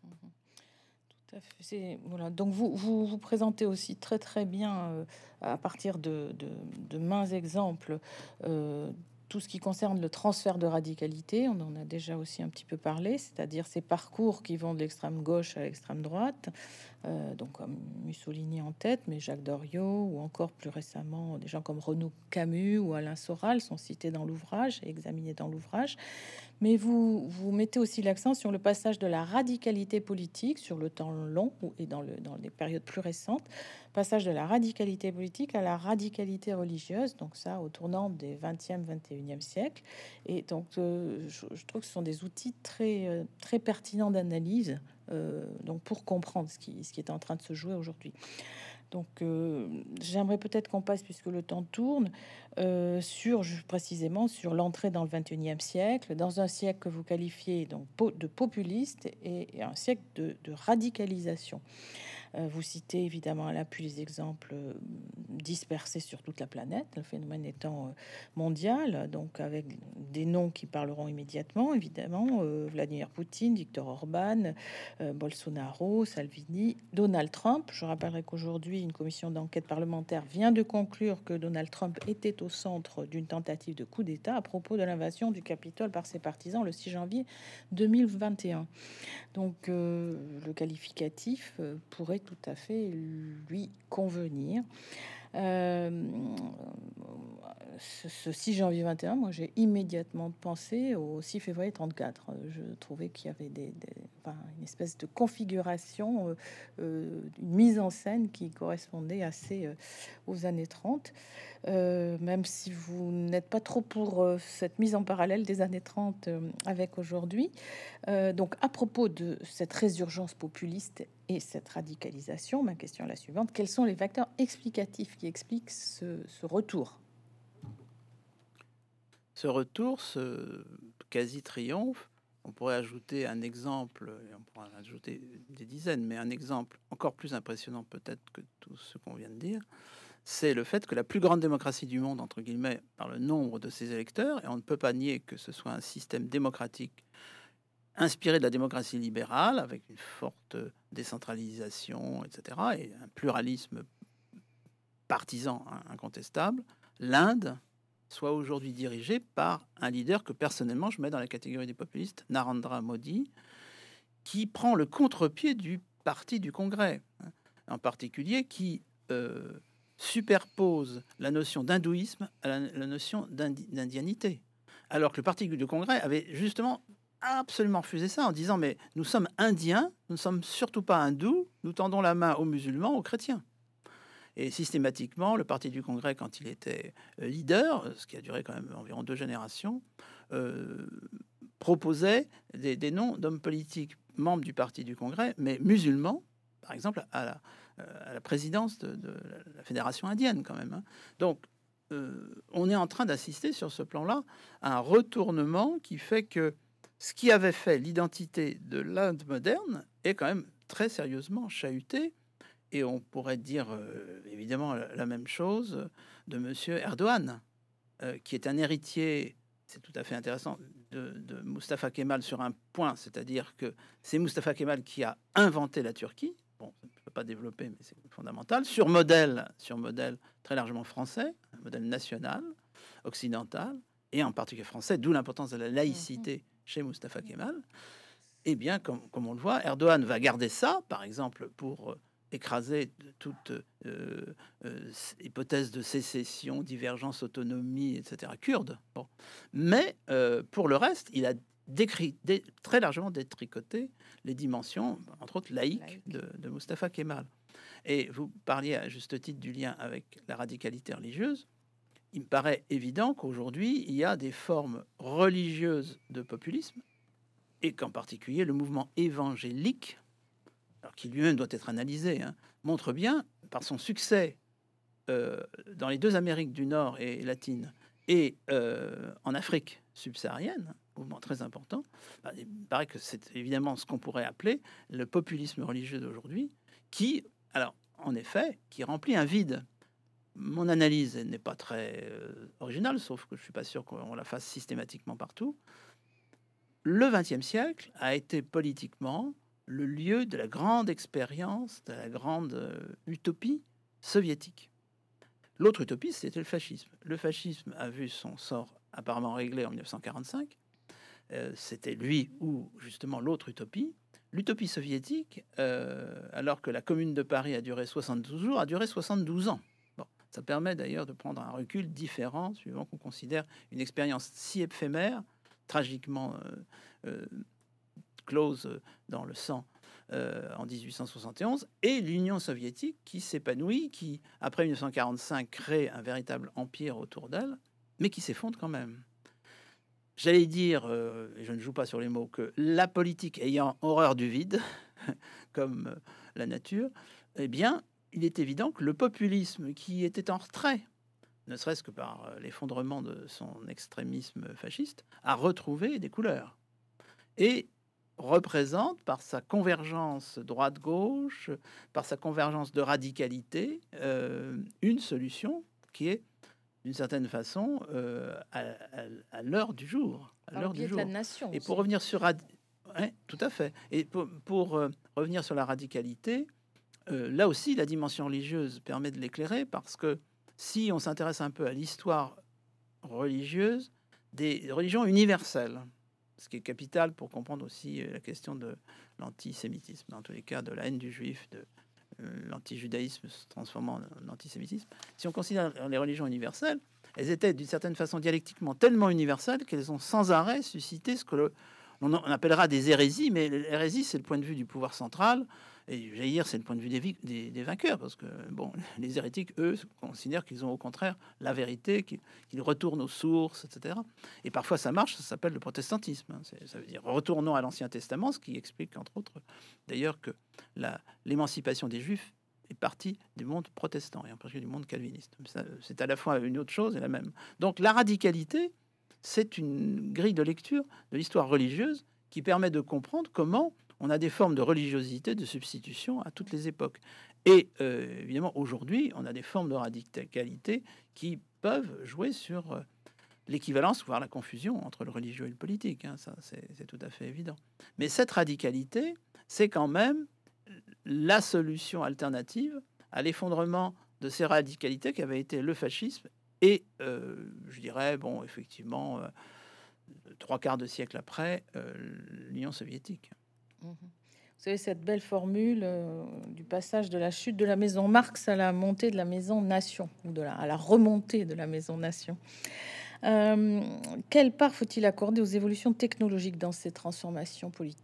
Tout à fait. C'est, voilà. Donc vous, vous vous présentez aussi très très bien euh, à partir de, de, de mains exemples euh, tout ce qui concerne le transfert de radicalité. On en a déjà aussi un petit peu parlé, c'est-à-dire ces parcours qui vont de l'extrême gauche à l'extrême droite, euh, donc comme Mussolini en tête, mais Jacques Doriot ou encore plus récemment des gens comme Renaud Camus ou Alain Soral sont cités dans l'ouvrage et examinés dans l'ouvrage. Mais vous, vous mettez aussi l'accent sur le passage de la radicalité politique sur le temps long et dans, le, dans les périodes plus récentes, passage de la radicalité politique à la radicalité religieuse, donc ça au tournant des vingtième, vingt et unième siècle. Et donc euh, je, je trouve que ce sont des outils très, euh, très pertinents d'analyse euh, donc pour comprendre ce qui, ce qui est en train de se jouer aujourd'hui. Donc, euh, j'aimerais peut-être qu'on passe, puisque le temps tourne, euh, sur précisément sur l'entrée dans le vingt et unième siècle, dans un siècle que vous qualifiez donc de populiste et, et un siècle de, de radicalisation. Euh, vous citez évidemment à l'appui les exemples euh, dispersés sur toute la planète, le phénomène étant euh, mondial, donc avec des noms qui parleront immédiatement, évidemment, euh, Vladimir Poutine, Viktor Orban, euh, Bolsonaro, Salvini, Donald Trump. Je rappellerai qu'aujourd'hui, une commission d'enquête parlementaire vient de conclure que Donald Trump était au centre d'une tentative de coup d'État à propos de l'invasion du Capitole par ses partisans le six janvier deux mille vingt et un. Donc, euh, le qualificatif euh, pourrait tout à fait lui convenir. Euh, ce, ce six janvier vingt et un, moi j'ai immédiatement pensé au six février trente-quatre. Je trouvais qu'il y avait des, des, enfin, une espèce de configuration, euh, euh, une mise en scène qui correspondait assez euh, aux années trente. Euh, même si vous n'êtes pas trop pour euh, cette mise en parallèle des années trente euh, avec aujourd'hui. Euh, donc à propos de cette résurgence populiste et cette radicalisation, ma question est la suivante: quels sont les facteurs explicatifs qui expliquent ce, ce retour? Ce retour, ce quasi-triomphe, on pourrait ajouter un exemple, et on pourrait ajouter des dizaines, mais un exemple encore plus impressionnant peut-être que tout ce qu'on vient de dire, c'est le fait que la plus grande démocratie du monde, entre guillemets, par le nombre de ses électeurs, et on ne peut pas nier que ce soit un système démocratique inspiré de la démocratie libérale, avec une forte décentralisation, et cetera, et un pluralisme partisan incontestable, l'Inde soit aujourd'hui dirigée par un leader que personnellement je mets dans la catégorie des populistes, Narendra Modi, qui prend le contre-pied du parti du Congrès, en particulier qui euh, superpose la notion d'hindouisme à la, la notion d'indi- d'indianité. Alors que le parti du Congrès avait justement absolument refusé ça en disant mais nous sommes indiens, nous ne sommes surtout pas hindous, nous tendons la main aux musulmans, aux chrétiens. Et systématiquement, le parti du Congrès, quand il était leader, ce qui a duré quand même environ deux générations, euh, proposait des, des noms d'hommes politiques membres du parti du Congrès, mais musulmans, par exemple, à la, à la présidence de, de la Fédération indienne quand même. Hein. Donc, euh, on est en train d'assister sur ce plan-là à un retournement qui fait que ce qui avait fait l'identité de l'Inde moderne est quand même très sérieusement chahuté. Et on pourrait dire euh, évidemment la, la même chose de Monsieur Erdogan, euh, qui est un héritier, c'est tout à fait intéressant, de, de Mustafa Kemal sur un point, c'est-à-dire que c'est Mustafa Kemal qui a inventé la Turquie. Bon, je ne peux pas développer, mais c'est fondamental. Sur modèle, sur modèle très largement français, un modèle national, occidental, et en particulier français, d'où l'importance de la laïcité chez Mustafa Kemal. Eh bien, comme, comme on le voit, Erdogan va garder ça, par exemple, pour écraser toute euh, euh, hypothèse de sécession, divergence, autonomie, et cetera, kurde. Bon. Mais euh, pour le reste, il a décrit, dé, très largement détricoté les dimensions, entre autres laïques, Laïque. de, de Mustapha Kemal. Et vous parliez à juste titre du lien avec la radicalité religieuse. Il me paraît évident qu'aujourd'hui, il y a des formes religieuses de populisme, et qu'en particulier le mouvement évangélique, alors qui lui-même doit être analysé, hein, montre bien, par son succès euh, dans les deux Amériques du Nord et latine, et euh, en Afrique subsaharienne, mouvement très important, bah, il me paraît que c'est évidemment ce qu'on pourrait appeler le populisme religieux d'aujourd'hui, qui, alors, en effet, qui remplit un vide. Mon analyse n'est pas très euh, originale, sauf que je suis pas sûr qu'on la fasse systématiquement partout. Le vingtième siècle a été politiquement le lieu de la grande expérience, de la grande euh, utopie soviétique. L'autre utopie, c'était le fascisme. Le fascisme a vu son sort apparemment réglé en mille neuf cent quarante-cinq. Euh, c'était lui ou justement l'autre utopie. L'utopie soviétique, euh, alors que la Commune de Paris a duré soixante-douze jours, a duré soixante-douze ans. Bon, ça permet d'ailleurs de prendre un recul différent, suivant qu'on considère une expérience si éphémère, tragiquement euh, euh, close dans le sang euh, en dix-huit cent soixante et onze, et l'Union soviétique qui s'épanouit, qui, après mille neuf cent quarante-cinq, crée un véritable empire autour d'elle, mais qui s'effondre quand même. J'allais dire, euh, et je ne joue pas sur les mots, que la politique ayant horreur du vide, comme euh, la nature, eh bien, il est évident que le populisme qui était en retrait, ne serait-ce que par euh, l'effondrement de son extrémisme fasciste, a retrouvé des couleurs. Et représente, par sa convergence droite-gauche, par sa convergence de radicalité, euh, une solution qui est, d'une certaine façon, euh, à, à, à l'heure du jour. À Par l'heure le biais du de la jour. nation Et aussi. pour revenir sur... Rad... Ouais, tout à fait. Et pour, pour euh, revenir sur la radicalité, euh, là aussi, la dimension religieuse permet de l'éclairer, parce que si on s'intéresse un peu à l'histoire religieuse, des religions universelles, ce qui est capital pour comprendre aussi la question de l'antisémitisme, en tous les cas de la haine du juif, de euh, l'antijudaïsme se transformant en antisémitisme. Si on considère les religions universelles, elles étaient d'une certaine façon dialectiquement tellement universelles qu'elles ont sans arrêt suscité ce que le, on appellera des hérésies, mais l'hérésie, c'est le point de vue du pouvoir central, et j'allais dire, c'est le point de vue des, des, des vainqueurs, parce que bon, les hérétiques, eux, considèrent qu'ils ont au contraire la vérité, qu'ils, qu'ils retournent aux sources, et cetera. Et parfois ça marche, ça s'appelle le protestantisme. Hein. C'est, ça veut dire retournons à l'Ancien Testament, ce qui explique entre autres d'ailleurs que la, l'émancipation des Juifs est partie du monde protestant, et en particulier du monde calviniste. Ça, c'est à la fois une autre chose et la même. Donc la radicalité, c'est une grille de lecture de l'histoire religieuse qui permet de comprendre comment on a des formes de religiosité, de substitution à toutes les époques. Et euh, évidemment, aujourd'hui, on a des formes de radicalité qui peuvent jouer sur euh, l'équivalence, voire la confusion entre le religieux et le politique. Hein, ça, c'est, c'est tout à fait évident. Mais cette radicalité, c'est quand même la solution alternative à l'effondrement de ces radicalités qui avaient été le fascisme et, euh, je dirais, bon, effectivement, euh, trois quarts de siècle après, euh, l'Union soviétique. Vous savez, cette belle formule euh, du passage de la chute de la maison Marx à la montée de la maison Nation, ou de la, à la remontée de la maison Nation. Euh, quelle part faut-il accorder aux évolutions technologiques dans ces transformations politiques ?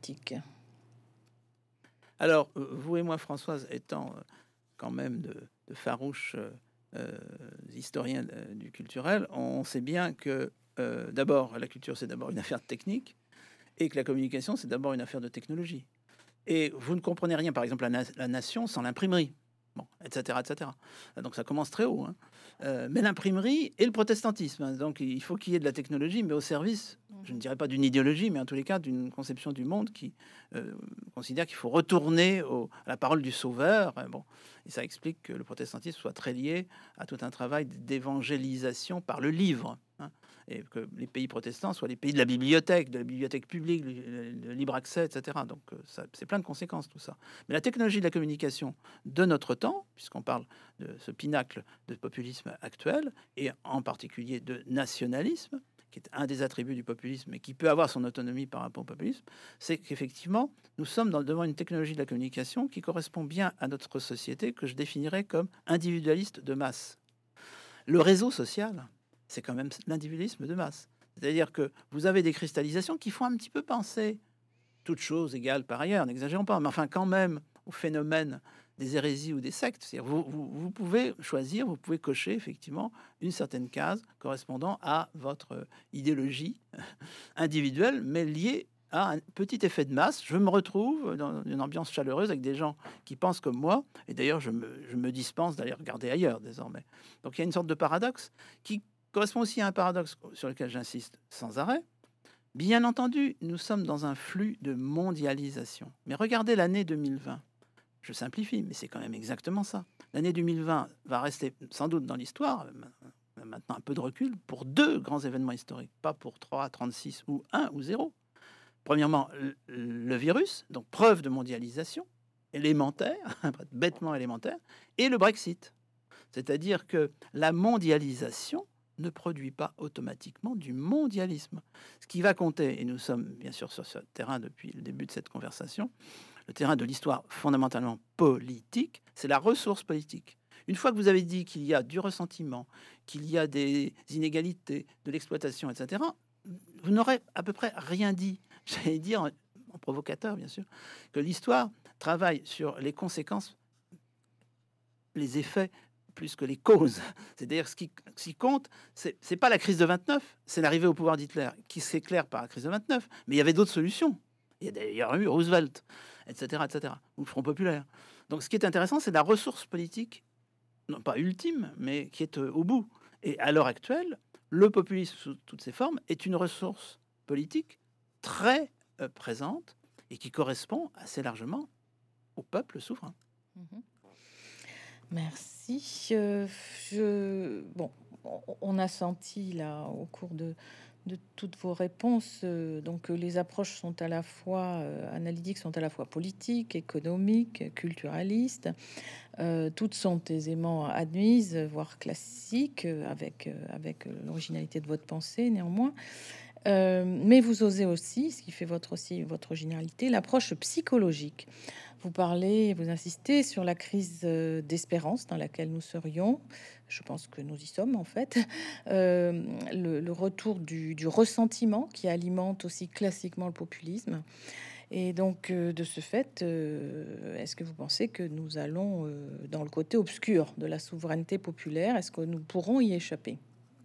Alors, vous et moi, Françoise, étant quand même de, de farouches euh, historiens de, du culturel, on sait bien que euh, d'abord, la culture, c'est d'abord une affaire de technique, et que la communication, c'est d'abord une affaire de technologie. Et vous ne comprenez rien, par exemple, la, na- la nation sans l'imprimerie, bon, et cetera, et cetera. Donc ça commence très haut. Hein. Euh, mais l'imprimerie et le protestantisme. Hein. Donc il faut qu'il y ait de la technologie, mais au service, je ne dirais pas d'une idéologie, mais en tous les cas d'une conception du monde qui euh, considère qu'il faut retourner au, à la parole du Sauveur. Bon, et ça explique que le protestantisme soit très lié à tout un travail d'évangélisation par le livre. Hein. Et que les pays protestants soient les pays de la bibliothèque, de la bibliothèque publique, de libre accès, et cetera. Donc, ça, c'est plein de conséquences, tout ça. Mais la technologie de la communication de notre temps, puisqu'on parle de ce pinacle de populisme actuel, et en particulier de nationalisme, qui est un des attributs du populisme, et qui peut avoir son autonomie par rapport au populisme, c'est qu'effectivement, nous sommes dans, devant une technologie de la communication qui correspond bien à notre société, que je définirais comme individualiste de masse. Le réseau social, c'est quand même l'individualisme de masse. C'est-à-dire que vous avez des cristallisations qui font un petit peu penser, toutes choses égales par ailleurs, n'exagérons pas, mais enfin quand même au phénomène des hérésies ou des sectes. C'est-à-dire vous, vous, vous pouvez choisir, vous pouvez cocher effectivement une certaine case correspondant à votre idéologie individuelle, mais liée à un petit effet de masse. Je me retrouve dans une ambiance chaleureuse avec des gens qui pensent comme moi, et d'ailleurs je me, je me dispense d'aller regarder ailleurs désormais. Donc il y a une sorte de paradoxe qui correspond aussi à un paradoxe sur lequel j'insiste sans arrêt. Bien entendu, nous sommes dans un flux de mondialisation. Mais regardez l'année deux mille vingt. Je simplifie, mais c'est quand même exactement ça. L'année deux mille vingt va rester sans doute dans l'histoire, maintenant un peu de recul, pour deux grands événements historiques, pas pour trois, trente-six ou un ou zéro. Premièrement, le virus, donc preuve de mondialisation, élémentaire, bêtement élémentaire, et le Brexit. C'est-à-dire que la mondialisation ne produit pas automatiquement du mondialisme. Ce qui va compter, et nous sommes bien sûr sur ce terrain depuis le début de cette conversation, le terrain de l'histoire fondamentalement politique, c'est la ressource politique. Une fois que vous avez dit qu'il y a du ressentiment, qu'il y a des inégalités, de l'exploitation, et cetera, vous n'aurez à peu près rien dit. J'allais dire, en provocateur bien sûr, que l'histoire travaille sur les conséquences, les effets, plus que les causes. C'est-à-dire ce qui, ce qui compte, c'est, c'est pas la crise de vingt-neuf, c'est l'arrivée au pouvoir d'Hitler, qui s'éclaire par la crise de vingt-neuf, mais il y avait d'autres solutions. Il y a d'ailleurs eu Roosevelt, et cetera, et cetera, ou le Front populaire. Donc ce qui est intéressant, c'est la ressource politique, non pas ultime, mais qui est euh, au bout. Et à l'heure actuelle, le populisme sous toutes ses formes est une ressource politique très euh, présente et qui correspond assez largement au peuple souverain. Mmh. Merci. Euh, je... Bon, on a senti là au cours de, de toutes vos réponses, euh, donc les approches sont à la fois euh, analytiques, sont à la fois politiques, économiques, culturalistes. Euh, toutes sont aisément admises, voire classiques, euh, avec, euh, avec l'originalité de votre pensée néanmoins. Euh, mais vous osez aussi, ce qui fait votre, aussi votre originalité, l'approche psychologique. Vous parlez, vous insistez sur la crise euh, d'espérance dans laquelle nous serions. Je pense que nous y sommes en fait. Euh, le, le retour du, du ressentiment qui alimente aussi classiquement le populisme. Et donc, euh, de ce fait, euh, est-ce que vous pensez que nous allons euh, dans le côté obscur de la souveraineté populaire? Est-ce que nous pourrons y échapper?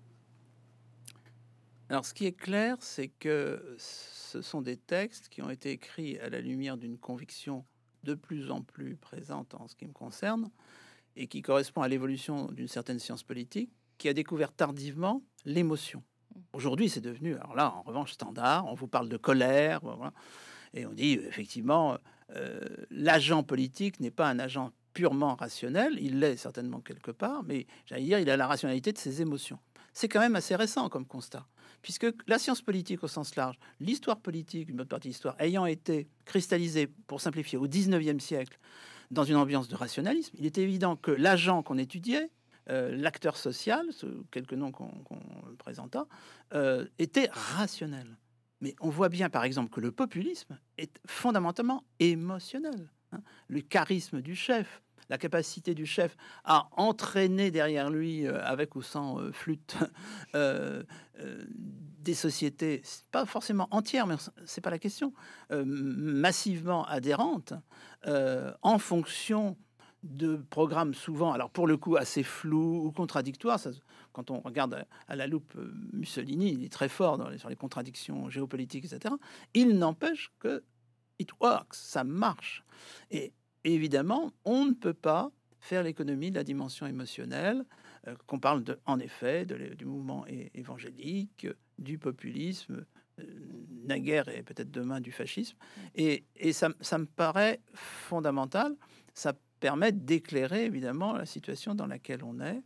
Alors, ce qui est clair, c'est que ce sont des textes qui ont été écrits à la lumière d'une conviction de plus en plus présente en ce qui me concerne, et qui correspond à l'évolution d'une certaine science politique, qui a découvert tardivement l'émotion. Aujourd'hui, c'est devenu, alors là, en revanche, standard. On vous parle de colère, voilà, et on dit, effectivement, euh, l'agent politique n'est pas un agent purement rationnel, il l'est certainement quelque part, mais j'allais dire, il a la rationalité de ses émotions. C'est quand même assez récent comme constat, puisque la science politique au sens large, l'histoire politique, une bonne partie de l'histoire, ayant été cristallisée, pour simplifier, au dix-neuvième siècle, dans une ambiance de rationalisme, il était évident que l'agent qu'on étudiait, euh, l'acteur social, ce, quelques noms qu'on qu'on présenta, euh, était rationnel. Mais on voit bien, par exemple, que le populisme est fondamentalement émotionnel. Hein. Le charisme du chef, la capacité du chef à entraîner derrière lui, euh, avec ou sans euh, flûte, euh, euh, des sociétés, pas forcément entières, mais c'est pas la question, euh, massivement adhérentes, euh, en fonction de programmes souvent, alors pour le coup assez flous ou contradictoires. Ça, quand on regarde à la loupe Mussolini, il est très fort dans les, sur les contradictions géopolitiques, et cetera. Il n'empêche que it works, ça marche. Et évidemment, on ne peut pas faire l'économie de la dimension émotionnelle, euh, qu'on parle de, en effet de, du mouvement é évangélique, du populisme, euh, naguère et peut-être demain du fascisme. Et, et ça, ça me paraît fondamental. Ça permet d'éclairer évidemment la situation dans laquelle on est.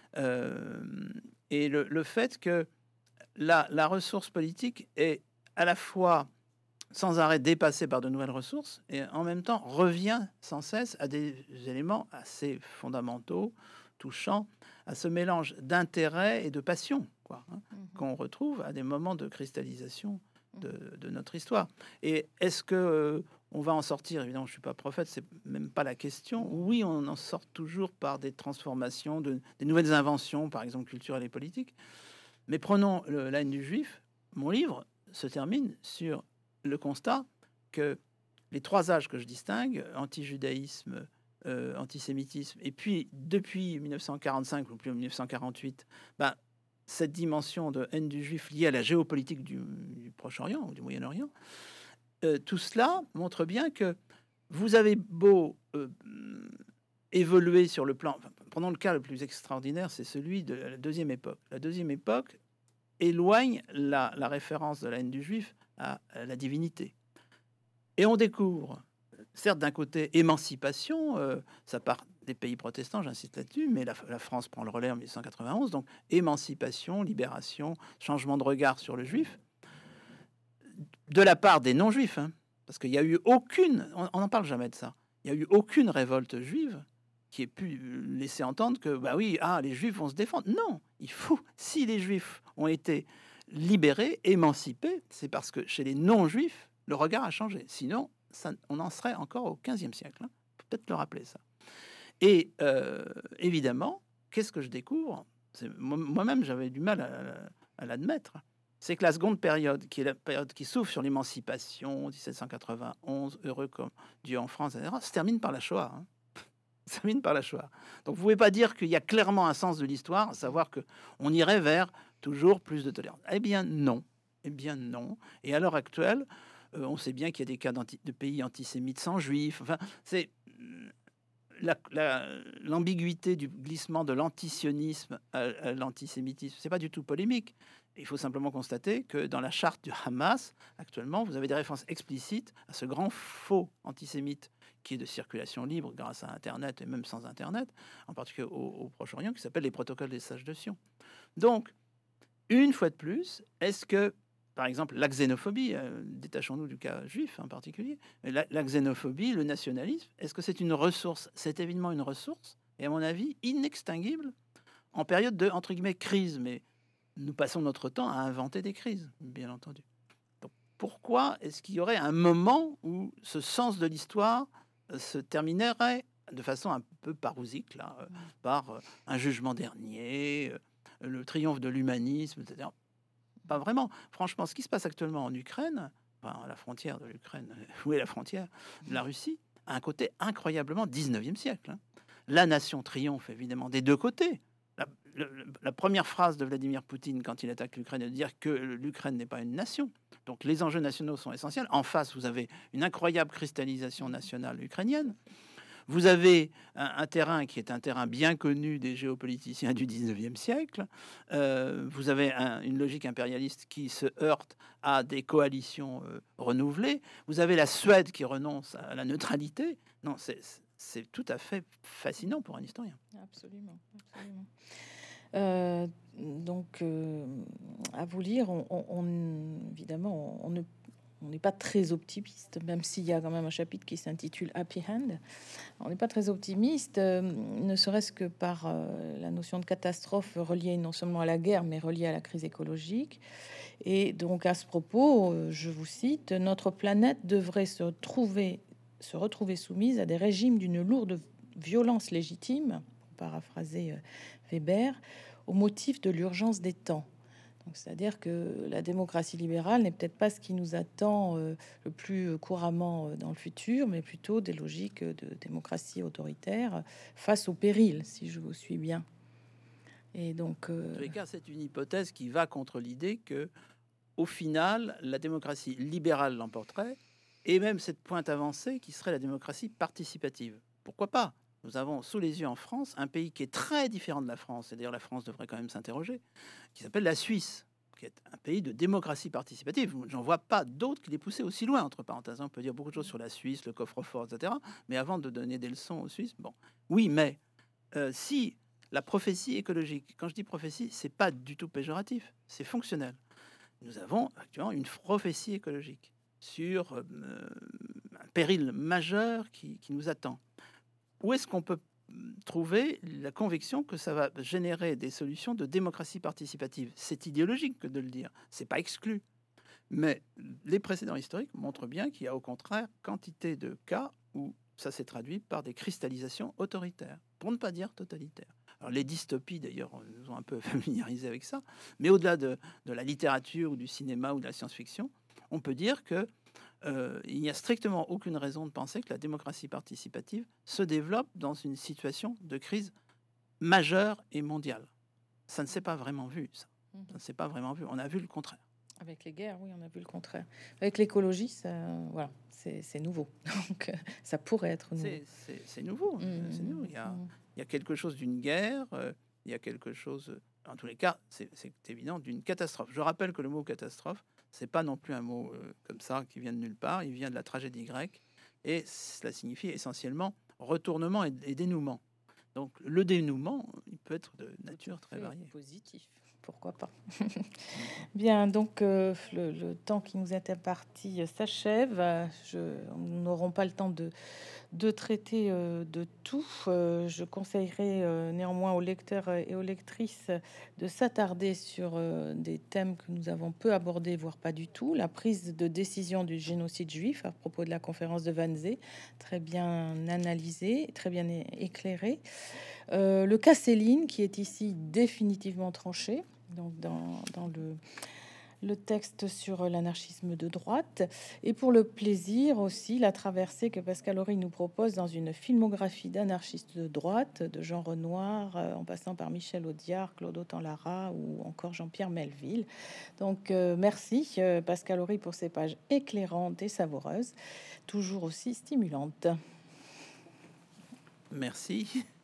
Euh, et le, le fait que la, la ressource politique est à la fois sans arrêt dépassée par de nouvelles ressources, et en même temps revient sans cesse à des éléments assez fondamentaux, touchant à ce mélange d'intérêt et de passion, quoi, hein, mmh. qu'on retrouve à des moments de cristallisation de, de notre histoire. Et est-ce que euh, on va en sortir? Évidemment, je suis pas prophète, c'est même pas la question. Oui, on en sort toujours par des transformations, de, des nouvelles inventions, par exemple culturelles et politiques. Mais prenons le, la haine du juif. mon livre se termine sur le constat que les trois âges que je distingue, anti-judaïsme, euh, antisémitisme, et puis depuis mille neuf cent quarante-cinq ou plus mille neuf cent quarante-huit, ben, cette dimension de haine du juif liée à la géopolitique du, du Proche-Orient ou du Moyen-Orient, euh, tout cela montre bien que vous avez beau euh, évoluer sur le plan... Enfin, prenons le cas le plus extraordinaire, c'est celui de la deuxième époque. La deuxième époque éloigne la, la référence de la haine du juif à, à la divinité. Et on découvre, certes d'un côté, émancipation, euh, ça part des pays protestants, j'insiste là-dessus, mais la, la France prend le relais en mille cent quatre-vingt-onze, donc émancipation, libération, changement de regard sur le juif, de la part des non-juifs, hein, parce qu'il n'y a eu aucune, on n'en parle jamais de ça, il n'y a eu aucune révolte juive qui ait pu laisser entendre que, bah oui, ah, les juifs vont se défendre. Non, il faut, si les juifs ont été libérés, émancipés, c'est parce que chez les non-juifs, le regard a changé. Sinon, ça, on en serait encore au quinzième siècle. Hein. Peut-être le rappeler, ça. Et euh, évidemment, qu'est-ce que je découvre? Moi-même, j'avais du mal à, à l'admettre. C'est que la seconde période, qui est la période qui s'ouvre sur l'émancipation, dix-sept cent quatre-vingt-onze, heureux comme Dieu en France, et cetera, se termine par la Shoah. Hein. Se termine par la Shoah. Donc, vous ne pouvez pas dire qu'il y a clairement un sens de l'histoire, à savoir qu'on irait vers toujours plus de tolérance. Eh bien, non. Eh bien, non. Et à l'heure actuelle, euh, on sait bien qu'il y a des cas de pays antisémites sans juifs. Enfin, c'est l'ambiguïté la, du glissement de l'antisionisme à, à l'antisémitisme. C'est pas du tout polémique. Il faut simplement constater que dans la charte du Hamas, actuellement, vous avez des références explicites à ce grand faux antisémite qui est de circulation libre grâce à Internet et même sans Internet, en particulier au, au Proche-Orient, qui s'appelle les protocoles des sages de Sion. Donc, une fois de plus, est-ce que, par exemple, la xénophobie, euh, détachons-nous du cas juif en particulier, mais la, la xénophobie, le nationalisme, est-ce que c'est une ressource? C'est évidemment une ressource, et à mon avis, inextinguible en période de, entre guillemets, crise. Mais nous passons notre temps à inventer des crises, bien entendu. Donc, pourquoi est-ce qu'il y aurait un moment où ce sens de l'histoire se terminerait de façon un peu parousique, là, euh, par euh, un jugement dernier, euh, le triomphe de l'humanisme, et cetera. Pas vraiment. Franchement, ce qui se passe actuellement en Ukraine, enfin, à la frontière de l'Ukraine, où est la frontière de la Russie, a un côté incroyablement dix-neuvième siècle. Hein. La nation triomphe évidemment des deux côtés. La, la, la première phrase de Vladimir Poutine quand il attaque l'Ukraine est de dire que l'Ukraine n'est pas une nation. Donc les enjeux nationaux sont essentiels. En face, vous avez une incroyable cristallisation nationale ukrainienne. Vous avez un, un terrain qui est un terrain bien connu des géopoliticiens du dix-neuvième siècle. Euh, vous avez un, une logique impérialiste qui se heurte à des coalitions euh, renouvelées. Vous avez la Suède qui renonce à la neutralité. Non, c'est, c'est tout à fait fascinant pour un historien. Absolument, absolument. Euh, donc, euh, à vous lire, on, on, on, évidemment, on ne on n'est pas très optimiste, même s'il y a quand même un chapitre qui s'intitule Happy Hand. On n'est pas très optimiste, euh, ne serait-ce que par euh, la notion de catastrophe reliée non seulement à la guerre, mais reliée à la crise écologique. Et donc, à ce propos, euh, je vous cite, « Notre planète devrait se trouver, se retrouver soumise à des régimes d'une lourde violence légitime, pour paraphraser euh, Weber, au motif de l'urgence des temps. » Donc, c'est-à-dire que la démocratie libérale n'est peut-être pas ce qui nous attend euh, le plus couramment euh, dans le futur, mais plutôt des logiques de démocratie autoritaire face au péril, si je vous suis bien. Et donc, euh... en tous les cas, c'est une hypothèse qui va contre l'idée que, au final, la démocratie libérale l'emporterait, et même cette pointe avancée qui serait la démocratie participative. Pourquoi pas? Nous avons sous les yeux en France un pays qui est très différent de la France, et d'ailleurs la France devrait quand même s'interroger, qui s'appelle la Suisse, qui est un pays de démocratie participative. J'en vois pas d'autres qui les poussaient aussi loin, entre parenthèses. On peut dire beaucoup de choses sur la Suisse, le coffre-fort, et cetera. Mais avant de donner des leçons aux Suisses, bon, oui, mais euh, si la prophétie écologique, quand je dis prophétie, c'est pas du tout péjoratif, c'est fonctionnel. Nous avons actuellement une prophétie écologique sur euh, un péril majeur qui, qui nous attend. Où est-ce qu'on peut trouver la conviction que ça va générer des solutions de démocratie participative? C'est idéologique que de le dire, c'est pas exclu. Mais les précédents historiques montrent bien qu'il y a au contraire quantité de cas où ça s'est traduit par des cristallisations autoritaires, pour ne pas dire totalitaires. Alors, les dystopies, d'ailleurs, nous ont un peu familiarisés avec ça. Mais au-delà de, de la littérature ou du cinéma ou de la science-fiction, on peut dire que euh, il n'y a strictement aucune raison de penser que la démocratie participative se développe dans une situation de crise majeure et mondiale. Ça ne s'est pas vraiment vu, ça. Ça ne s'est pas vraiment vu. On a vu le contraire. Avec les guerres, oui, on a vu le contraire. Avec l'écologie, ça, voilà, c'est nouveau. Donc, ça pourrait être nouveau. C'est nouveau. Mmh. C'est nouveau. Il y a, il y a quelque chose d'une guerre. Euh, il y a quelque chose, en tous les cas, c'est évident, d'une catastrophe. Je rappelle que le mot catastrophe, c'est pas non plus un mot euh, comme ça qui vient de nulle part. Il vient de la tragédie grecque et cela signifie essentiellement retournement et, et dénouement. Donc, le dénouement, il peut être de nature très variée. Positif. Pourquoi pas. Bien, donc euh, le, le temps qui nous est imparti s'achève. Nous n'aurons pas le temps de, de traiter euh, de tout. Euh, je conseillerais euh, néanmoins aux lecteurs et aux lectrices de s'attarder sur euh, des thèmes que nous avons peu abordés, voire pas du tout. La prise de décision du génocide juif à propos de la conférence de Wannsee, très bien analysée, très bien éclairée. Euh, le cas Céline, qui est ici définitivement tranché, donc dans, dans le, le texte sur l'anarchisme de droite, et pour le plaisir aussi, la traversée que Pascal Horry nous propose dans une filmographie d'anarchistes de droite, de Jean Renoir, euh, en passant par Michel Audiard, Claude Autant-Lara ou encore Jean-Pierre Melville. Donc euh, merci euh, Pascal Horry pour ces pages éclairantes et savoureuses, toujours aussi stimulantes. Merci.